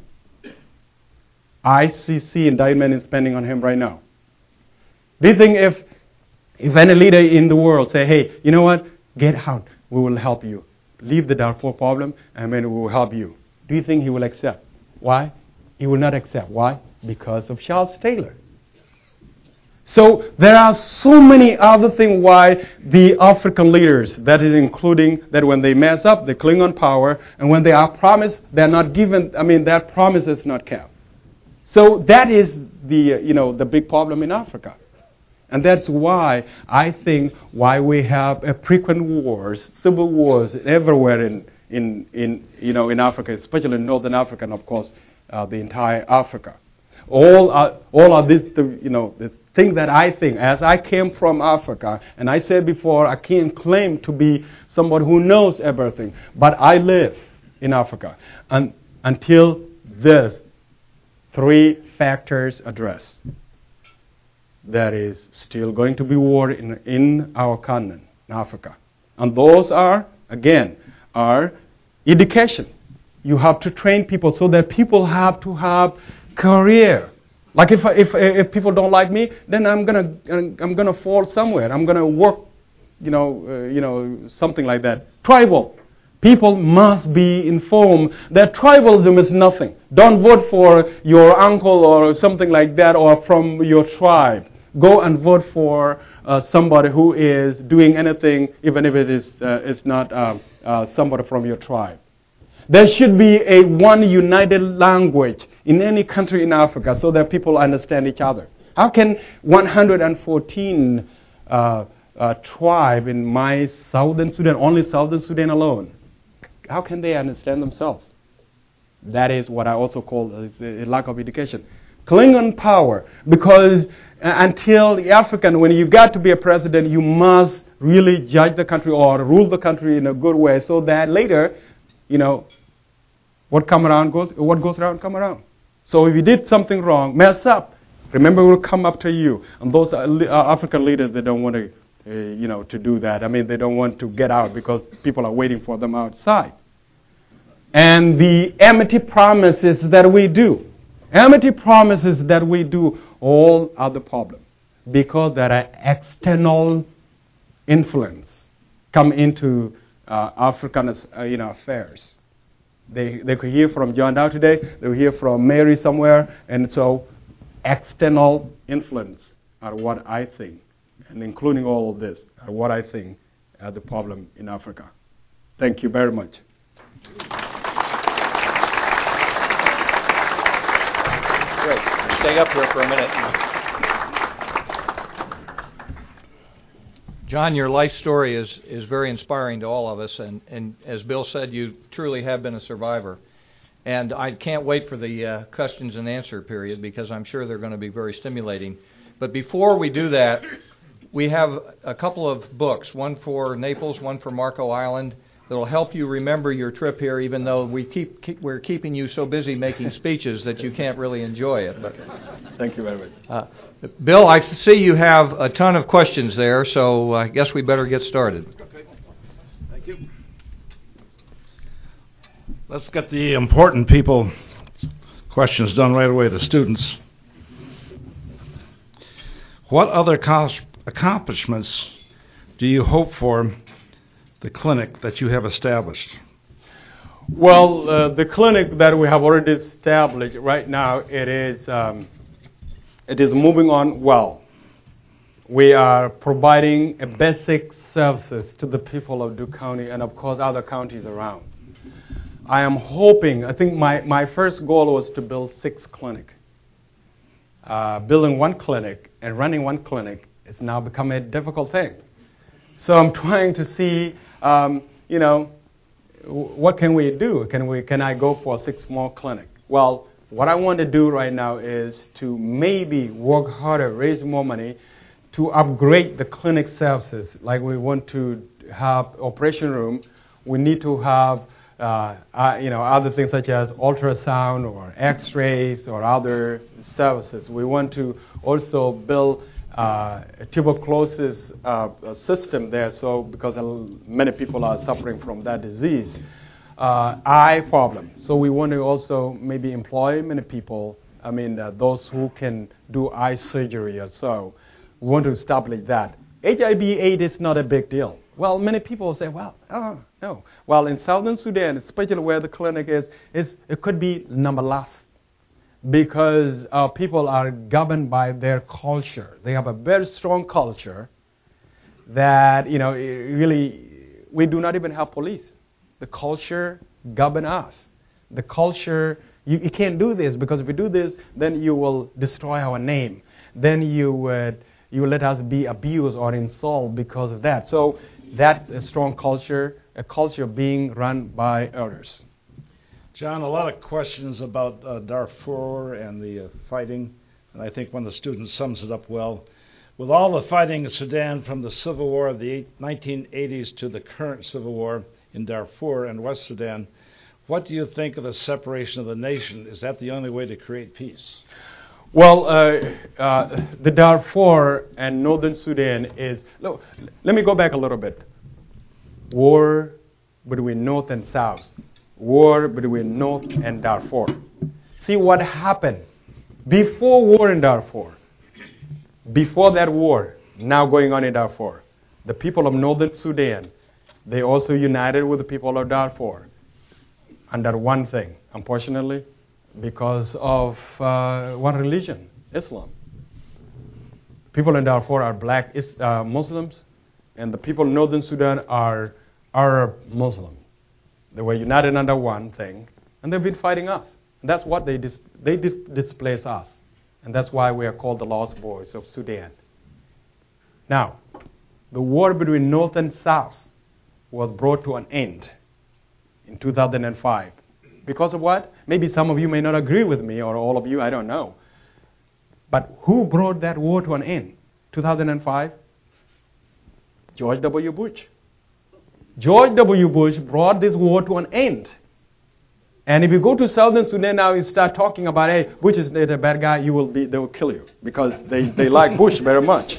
I C C indictment is pending on him right now. Do you think if if any leader in the world say, hey, you know what, get out, we will help you. Leave the Darfur problem, and then we will help you. Do you think he will accept? Why? He will not accept. Why? Because of Charles Taylor. So there are so many other things why the African leaders, that is including that when they mess up, they cling on power, and when they are promised, they're not given, I mean, that promise is not kept. So that is the, uh, you know, the big problem in Africa. And that's why I think why we have uh, frequent wars, civil wars everywhere in, in, in, you know, in Africa, especially in Northern Africa, and of course, uh, the entire Africa. All are, all of this, the, you know, the thing that I think, as I came from Africa, and I said before, I can't claim to be somebody who knows everything, but I live in Africa. And until this three factors addressed, there is still going to be war in, in our continent, in Africa. And those are, again, are education. You have to train people so that people have to have career. Like if if if people don't like me, then I'm gonna I'm gonna fall somewhere. I'm gonna work, you know, uh, you know, something like that. Tribal. People must be informed that tribalism is nothing. Don't vote for your uncle or something like that or from your tribe. Go and vote for uh, somebody who is doing anything, even if it is uh, is not uh, uh, somebody from your tribe. There should be a one united language in any country in Africa so that people understand each other. How can one hundred fourteen uh, uh, tribe in my southern Sudan, only southern Sudan alone, how can they understand themselves? That is what I also call a lack of education. Cling on power, because until the African, when you got to be a president, you must really judge the country or rule the country in a good way so that later, you know, what come around goes, what goes around come around. So if you did something wrong, mess up, remember it will come up to you. And those are uh, African leaders, they don't want to, uh, you know, to do that. I mean, they don't want to get out because people are waiting for them outside. and the empty promises that we do. Empty promises that we do all are the problem, because there are external influence come into uh, African uh, you know, affairs. They they could hear from John Dow today, they will hear from Mary somewhere, and so external influence are what I think, and including all of this, are what I think are the problem in Africa. Thank you very much. Great. Stay up here for a minute. John, your life story is, is very inspiring to all of us, and, and as Bill said, you truly have been a survivor. And I can't wait for the uh, questions and answer period, because I'm sure they're going to be very stimulating. But before we do that, we have a couple of books, one for Naples, one for Marco Island, that will help you remember your trip here, even though we keep, keep we're keeping you so busy making speeches that you can't really enjoy it. But thank you very much. Uh, Bill, I see you have a ton of questions there, so I guess we better get started. Okay. Thank you. Let's get the important people questions done right away, the students. What other accomplishments do you hope for the clinic that you have established? Well, uh, the clinic that we have already established right now, it is um, it is moving on well. We are providing a basic services to the people of Duke County and, of course, other counties around. I am hoping, I think my, my first goal was to build six clinics. Uh, building one clinic and running one clinic is now become a difficult thing. So I'm trying to see, um, you know, w- what can we do? Can we? Can I go for six more clinics? Well, what I want to do right now is to maybe work harder, raise more money, to upgrade the clinic services. Like we want to have operation room, we need to have uh, uh, you know, other things such as ultrasound or X-rays or other services. We want to also build uh, a tuberculosis uh, a system there, so because many people are suffering from that disease. Uh, eye problem. So we want to also maybe employ many people, I mean, uh, those who can do eye surgery or so. We want to establish that. H I V AIDS is not a big deal. Well, many people say, well, oh, no. Well, in Southern Sudan, especially where the clinic is, is it could be number last because uh, people are governed by their culture. They have a very strong culture that, you know, really, we do not even have police. The culture governs us. The culture, you, you can't do this because if you do this, then you will destroy our name. Then you would you will let us be abused or insulted because of that. So that's a strong culture, a culture being run by elders. John, a lot of questions about uh, Darfur and the uh, fighting, and I think one of the students sums it up well. With all the fighting in Sudan from the civil war of the nineteen eighties to the current civil war in Darfur and West Sudan, what do you think of the separation of the nation? Is that the only way to create peace? Well, uh, uh, the Darfur and Northern Sudan is... Look, let me go back a little bit. War between North and South. War between North and Darfur. See what happened before war in Darfur. Before that war, now going on in Darfur, the people of Northern Sudan, they also united with the people of Darfur under one thing, unfortunately, because of uh, one religion, Islam. People in Darfur are black is, uh, Muslims, and the people in Northern Sudan are Arab Muslims. They were united under one thing, and they've been fighting us. And that's what they dis- they dis- displace us, and that's why we are called the Lost Boys of Sudan. Now, the war between North and South was brought to an end in two thousand five. Because of what? Maybe some of you may not agree with me, or all of you, I don't know. But who brought that war to an end? two thousand five? George W. Bush. George W. Bush brought this war to an end. And if you go to Southern Sudan now and start talking about, hey, Bush is a bad guy, you will be, they will kill you because they, they like Bush very much.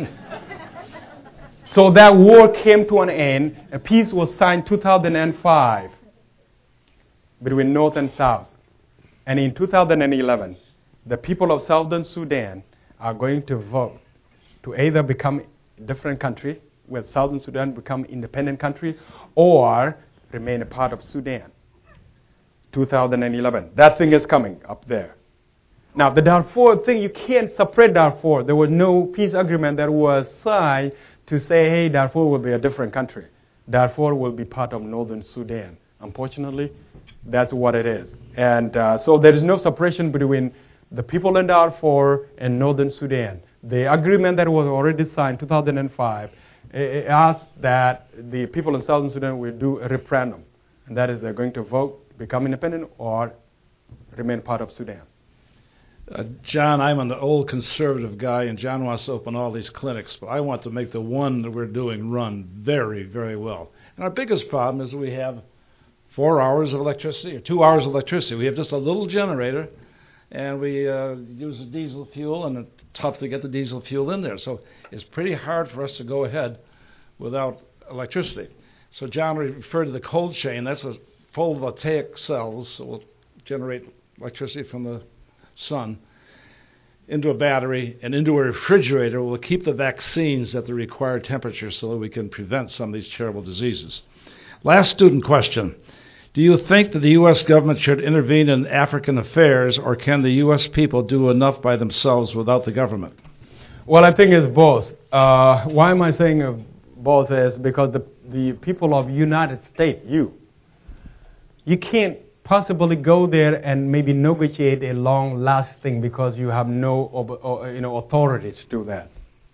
So that war came to an end. A peace was signed two thousand five. between North and South. And in two thousand eleven, the people of Southern Sudan are going to vote to either become a different country, where Southern Sudan become independent country, or remain a part of Sudan. two thousand eleven. That thing is coming up there. Now, the Darfur thing, you can't separate Darfur. There was no peace agreement that was signed to say, hey, Darfur will be a different country. Darfur will be part of Northern Sudan. Unfortunately, that's what it is. And uh, so there is no separation between the people in Darfur and Northern Sudan. The agreement that was already signed in two thousand five it asked that the people in Southern Sudan will do a referendum. And that is, they're going to vote, become independent, or remain part of Sudan. Uh, John, I'm an old conservative guy, and John wants to open all these clinics, but I want to make the one that we're doing run very, very well. And our biggest problem is we have four hours of electricity, or two hours of electricity. We have just a little generator, and we uh, use the diesel fuel, and it's tough to get the diesel fuel in there. So it's pretty hard for us to go ahead without electricity. So John referred to the cold chain. That's a photovoltaic cells that will generate electricity from the sun into a battery and into a refrigerator will keep the vaccines at the required temperature so that we can prevent some of these terrible diseases. Last student question. Do you think that the U S government should intervene in African affairs, or can the U S people do enough by themselves without the government? Well, I think it's both. Uh, why am I saying uh, both is because the, the people of United States, you, you can't possibly go there and maybe negotiate a long-lasting because you have no ob- you know authority to do that.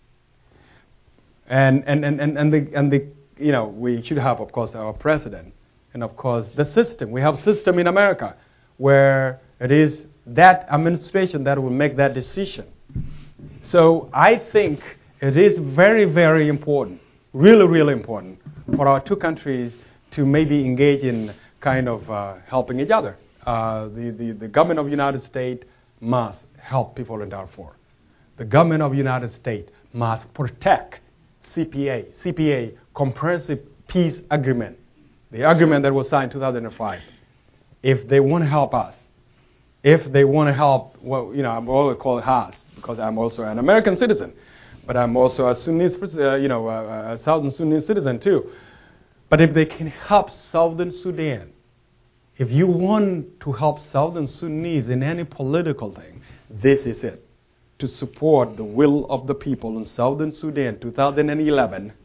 And and, and, and, and the and the you know we should have, of course, our president, and of course the system. We have a system in America where it is that administration that will make that decision. So I think it is very, very important, really, really important for our two countries to maybe engage in kind of uh, helping each other. Uh, the, the, the government of the United States must help people in Darfur. The government of the United States must protect C P A, C P A, Comprehensive Peace Agreement, the agreement that was signed in two thousand five. If they want to help us, if they want to help, well, you know, I'm always called Haas because I'm also an American citizen, but I'm also a Sunni, uh, you know, a, a Southern Sunni citizen too. But if they can help Southern Sudan, if you want to help Southern Sunnis in any political thing, this is it. To support the will of the people in Southern Sudan two thousand eleven,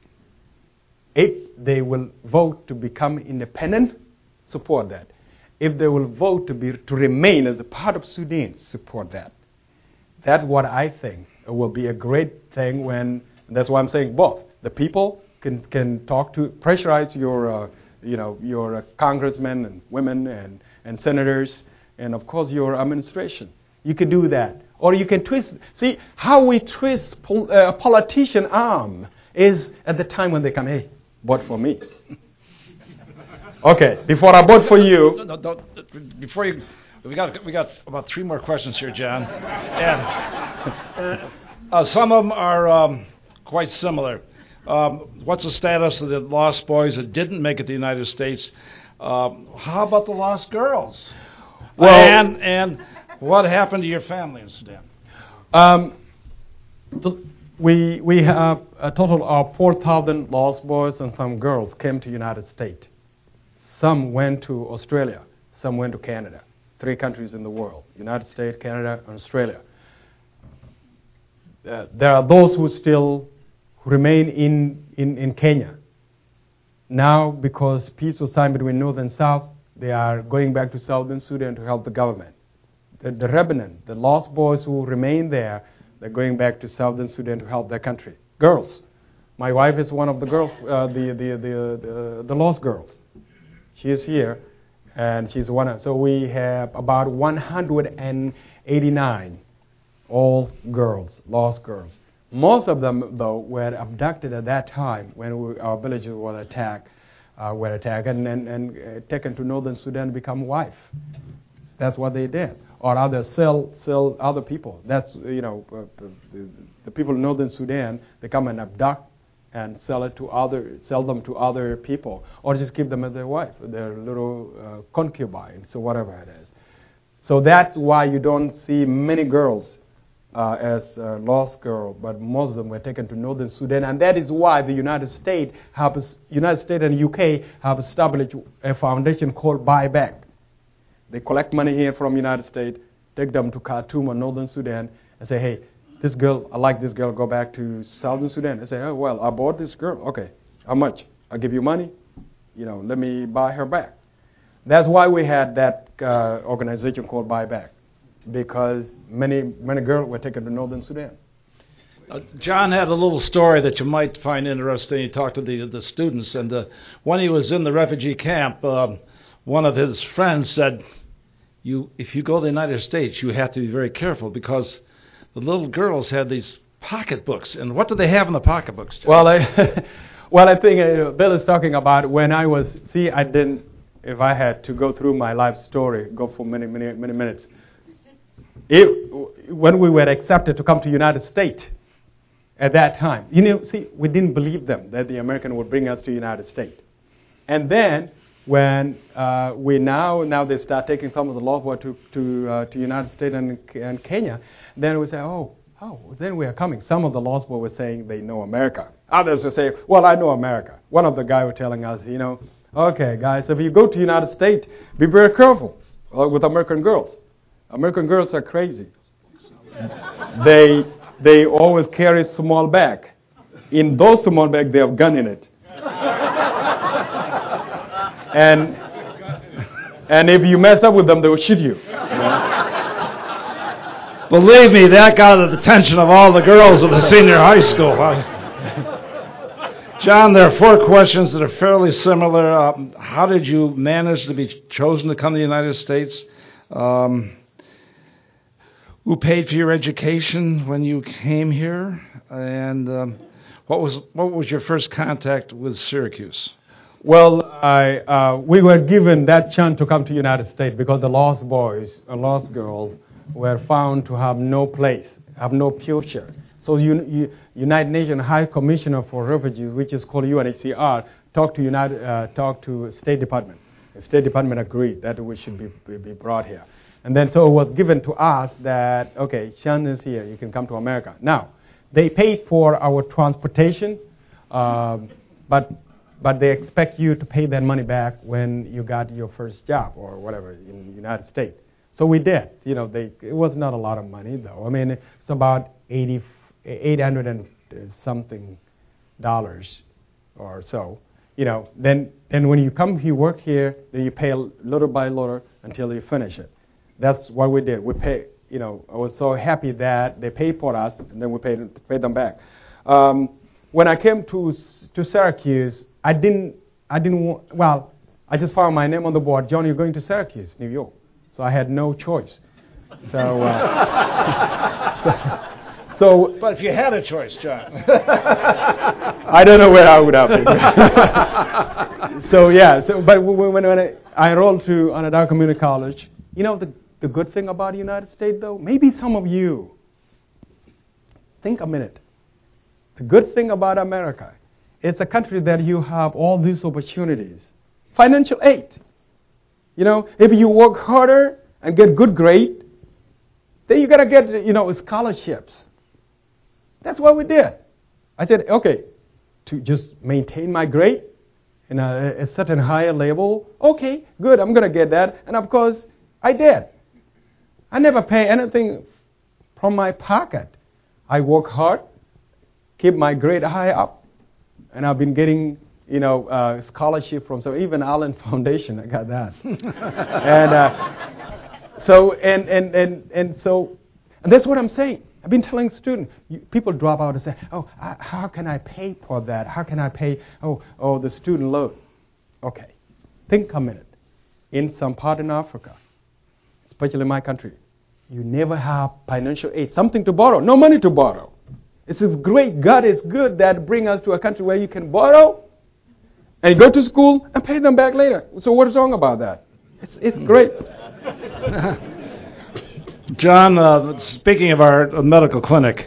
if they will vote to become independent, support that. If they will vote to be to remain as a part of Sudan, support that. That's what I think will be a great thing when, that's why I'm saying both. The people can can talk to, pressurize your, uh, you know, your uh, congressmen and women and, and senators, and of course your administration. You can do that. Or you can twist, see, how we twist pol- uh, a politician arm is at the time when they come, hey, vote for me. Okay, before I vote for you. No, no, no, before you, we got we got about three more questions here, John. And uh, some of them are um, quite similar. Um, what's the status of the lost boys that didn't make it to the United States? Um, how about the lost girls? Well, and and what happened to your family in Sudan? Um, the, we we have a total of four thousand lost boys and some girls came to the United States. Some went to Australia. Some went to Canada. Three countries in the world: United States, Canada, and Australia. Uh, there are those who still remain in, in, in Kenya. Now, because peace was signed between North and South, they are going back to Southern Sudan to help the government. The, the remnant, the lost boys who remain there, they're going back to Southern Sudan to help their country. Girls. My wife is one of the girls, uh, the, the, the, the, the lost girls. She is here, and she's one of, so we have about one hundred eighty-nine all girls, lost girls. Most of them, though, were abducted at that time when we, our villages were attacked, uh, were attacked and, and, and uh, taken to Northern Sudan to become wife. That's what they did. Or other sell sell other people. That's, you know, uh, the, the people in Northern Sudan, they come and abduct and sell it to other, sell them to other people, or just give them as their wife, their little uh, concubines, or whatever it is. So that's why you don't see many girls uh, as uh, lost girls, but most of them were taken to northern Sudan, and that is why the United States have, United States and U K have established a foundation called Buyback. They collect money here from United States, take them to Khartoum or northern Sudan, and say, hey, this girl, I like this girl, go back to southern Sudan. They say, oh, well, I bought this girl. Okay, how much? I'll give you money. You know, let me buy her back. That's why we had that uh, organization called Buyback, because many, many girls were taken to northern Sudan. Uh, John had a little story that you might find interesting. He talked to the, the students, and uh, when he was in the refugee camp, um, one of his friends said, "You, if you go to the United States, you have to be very careful because the little girls had these pocketbooks." And what do they have in the pocketbooks, John? Well, I, well, I think uh, Bill is talking about when I was, see, I didn't, if I had to go through my life story, go for many, many, many minutes. It, when we were accepted to come to the United States at that time, you know, see, we didn't believe them that the American would bring us to the United States. And then when uh, we now, now they start taking some of the law to to uh, to United States and, and Kenya, then we say, oh, oh, then we are coming. Some of the lost boys were saying they know America. Others will say, well, I know America. One of the guys was telling us, you know, okay, guys, if you go to the United States, be very careful uh, with American girls. American girls are crazy. they they always carry small bag. In those small bags, they have gun in it. and and if you mess up with them, they will shoot you. you know? Believe me, that got the attention of all the girls of the senior high school. John, there are four questions that are fairly similar. Um, how did you manage to be chosen to come to the United States? Um, who paid for your education when you came here? And um, what was what was your first contact with Syracuse? Well, I, uh, we were given that chance to come to the United States because the lost boys and lost girls were found to have no place, have no future. So U- U- United Nations High Commissioner for Refugees, which is called U N H C R, talked to United, uh, talked to State Department. The State Department agreed that we should be, be brought here. And then so it was given to us that, okay, Sean is here, you can come to America. Now, they paid for our transportation, uh, but but they expect you to pay that money back when you got your first job or whatever in the United States. So we did. You know, they, it was not a lot of money, though. I mean, it's about eighty, eight hundred and something dollars or so. You know, then then when you come, you work here, then you pay little by little until you finish it. That's what we did. We pay. You know, I was so happy that they paid for us, and then we paid paid them back. Um, when I came to to Syracuse, I didn't I didn't want, well, I just found my name on the board. John, you're going to Syracuse, New York. So I had no choice. So, uh, so, so, but if you had a choice, John, I don't know where I would have been. so yeah. So, but when, when I, I enrolled to Onondaga Community College, you know the the good thing about the United States, though, maybe some of you think a minute. The good thing about America, it's a country that you have all these opportunities, financial aid. You know, if you work harder and get good grade, then you're going to get, you know, scholarships. That's what we did. I said, okay, to just maintain my grade in a, a certain higher level, okay, good, I'm going to get that. And of course, I did. I never pay anything from my pocket. I work hard, keep my grade high up, and I've been getting, you know, uh, scholarship from so even Allen Foundation. I got that, and uh, so and, and and and so, and that's what I'm saying. I've been telling students, you, people drop out and say, "Oh, I, how can I pay for that? How can I pay? Oh, oh, the student loan." Okay, think a minute. In some part in Africa, especially my country, you never have financial aid, something to borrow, no money to borrow. It's this great God is good that bring us to a country where you can borrow and go to school and pay them back later. So what is wrong about that? It's it's great. John, uh, speaking of our uh, medical clinic,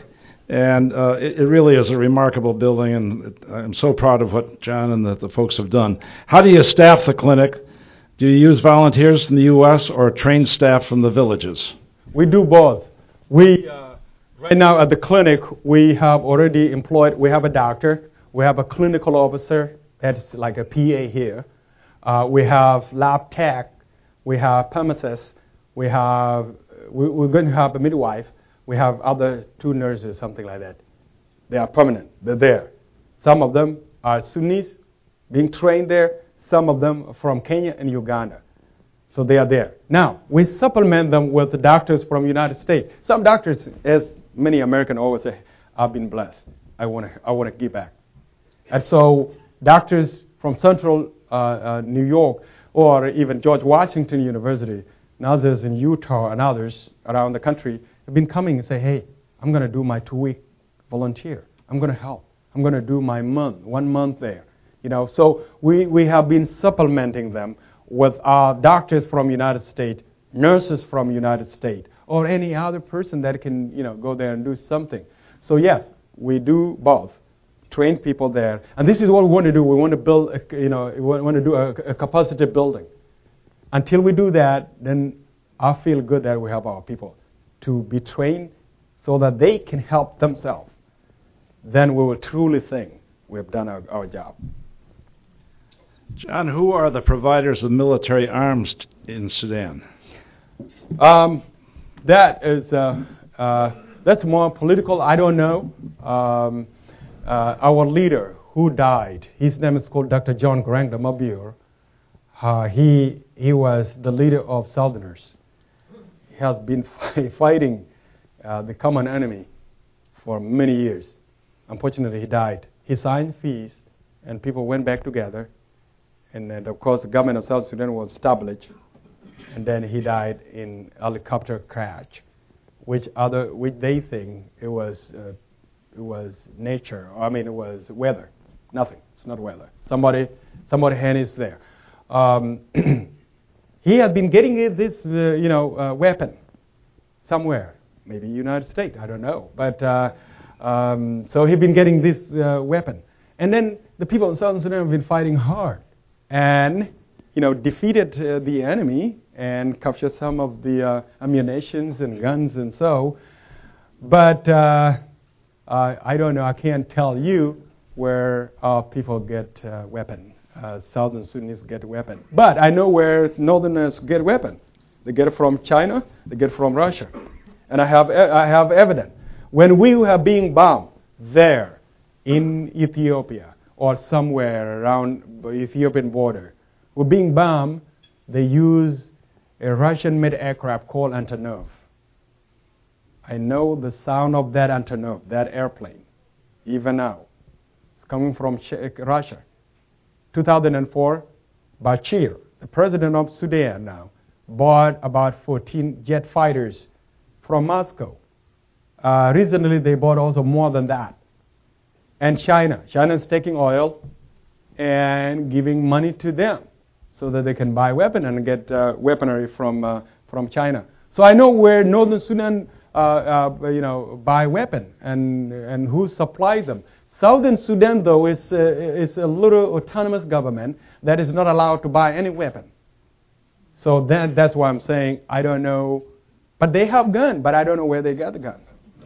And uh, it, it really is a remarkable building, and it, I'm so proud of what John and the, the folks have done. How do you staff the clinic? Do you use volunteers from the U S or trained staff from the villages? We do both. We uh, right now at the clinic, we have already employed, we have a doctor, we have a clinical officer, that's like a P A here. Uh, we have lab tech, we have pharmacists, we have, we, we're going to have a midwife, we have other two nurses, something like that. They are permanent, they're there. Some of them are Sunnis being trained there, some of them are from Kenya and Uganda. So they are there. Now, we supplement them with the doctors from the United States. Some doctors, as many Americans always say, I've been blessed. I want to I want to give back. And so doctors from Central uh, uh, New York or even George Washington University, and others in Utah and others around the country have been coming and say, hey, I'm going to do my two-week volunteer. I'm going to help. I'm going to do my month, one month there. You know, so we, we have been supplementing them with our doctors from United States, nurses from United States, or any other person that can, you know, go there and do something. So yes, we do both, train people there, and this is what we want to do. We want to build, a, you know, we want to do a, a capacity building. Until we do that, then I feel good that we have our people to be trained so that they can help themselves. Then we will truly think we have done our, our job. John, who are the providers of military arms t- in Sudan? Um, that is uh, uh, that's more political. I don't know. Um, uh, our leader who died, his name is called Doctor John Grant de Mabur. Uh, he he was the leader of Southerners. He has been fi- fighting uh, the common enemy for many years. Unfortunately, he died. He signed peace, and people went back together. And then, of course, the government of South Sudan was established, and then he died in a helicopter crash, which other, which they think it was, uh, it was nature. I mean, it was weather. Nothing. It's not weather. Somebody, somebody hand is there. Um, he had been getting this, uh, you know, uh, weapon somewhere, maybe United States. I don't know. But uh, um, so he'd been getting this uh, weapon, and then the people in Southern Sudan have been fighting hard. And, you know, defeated uh, the enemy and captured some of the uh, ammunitions and guns and so. But uh, uh, I don't know, I can't tell you where our people get uh, weapon. Uh, Southern Sudanese get weapon. But I know where Northerners get weapon. They get it from China, they get it from Russia. And I have, I have evidence. When we were being bombed there in Ethiopia, or somewhere around the Ethiopian border, were being bombed, they used a Russian-made aircraft called Antonov. I know the sound of that Antonov, that airplane, even now. It's coming from Russia. two thousand four, Bashir, the president of Sudan now, bought about fourteen jet fighters from Moscow. Uh, recently, they bought also more than that. And China. China is taking oil and giving money to them so that they can buy weapons and get uh, weaponry from uh, from China. So I know where Northern Sudan, uh, uh, you know, buy weapon and and who supplies them. Southern Sudan, though, is uh, is a little autonomous government that is not allowed to buy any weapon. So that that's why I'm saying I don't know, but they have gun, but I don't know where they got the gun.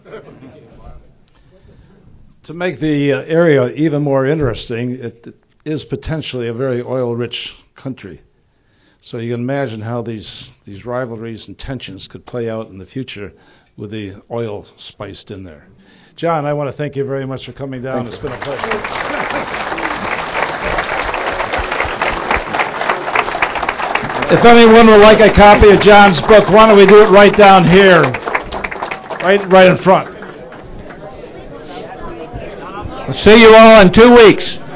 To make the uh, area even more interesting, it, it is potentially a very oil-rich country. So you can imagine how these, these rivalries and tensions could play out in the future with the oil spiced in there. John, I want to thank you very much for coming down. Thank it's you. Been a pleasure. If anyone would like a copy of John's book, why don't we do it right down here, right, right in front. We'll see you all in two weeks.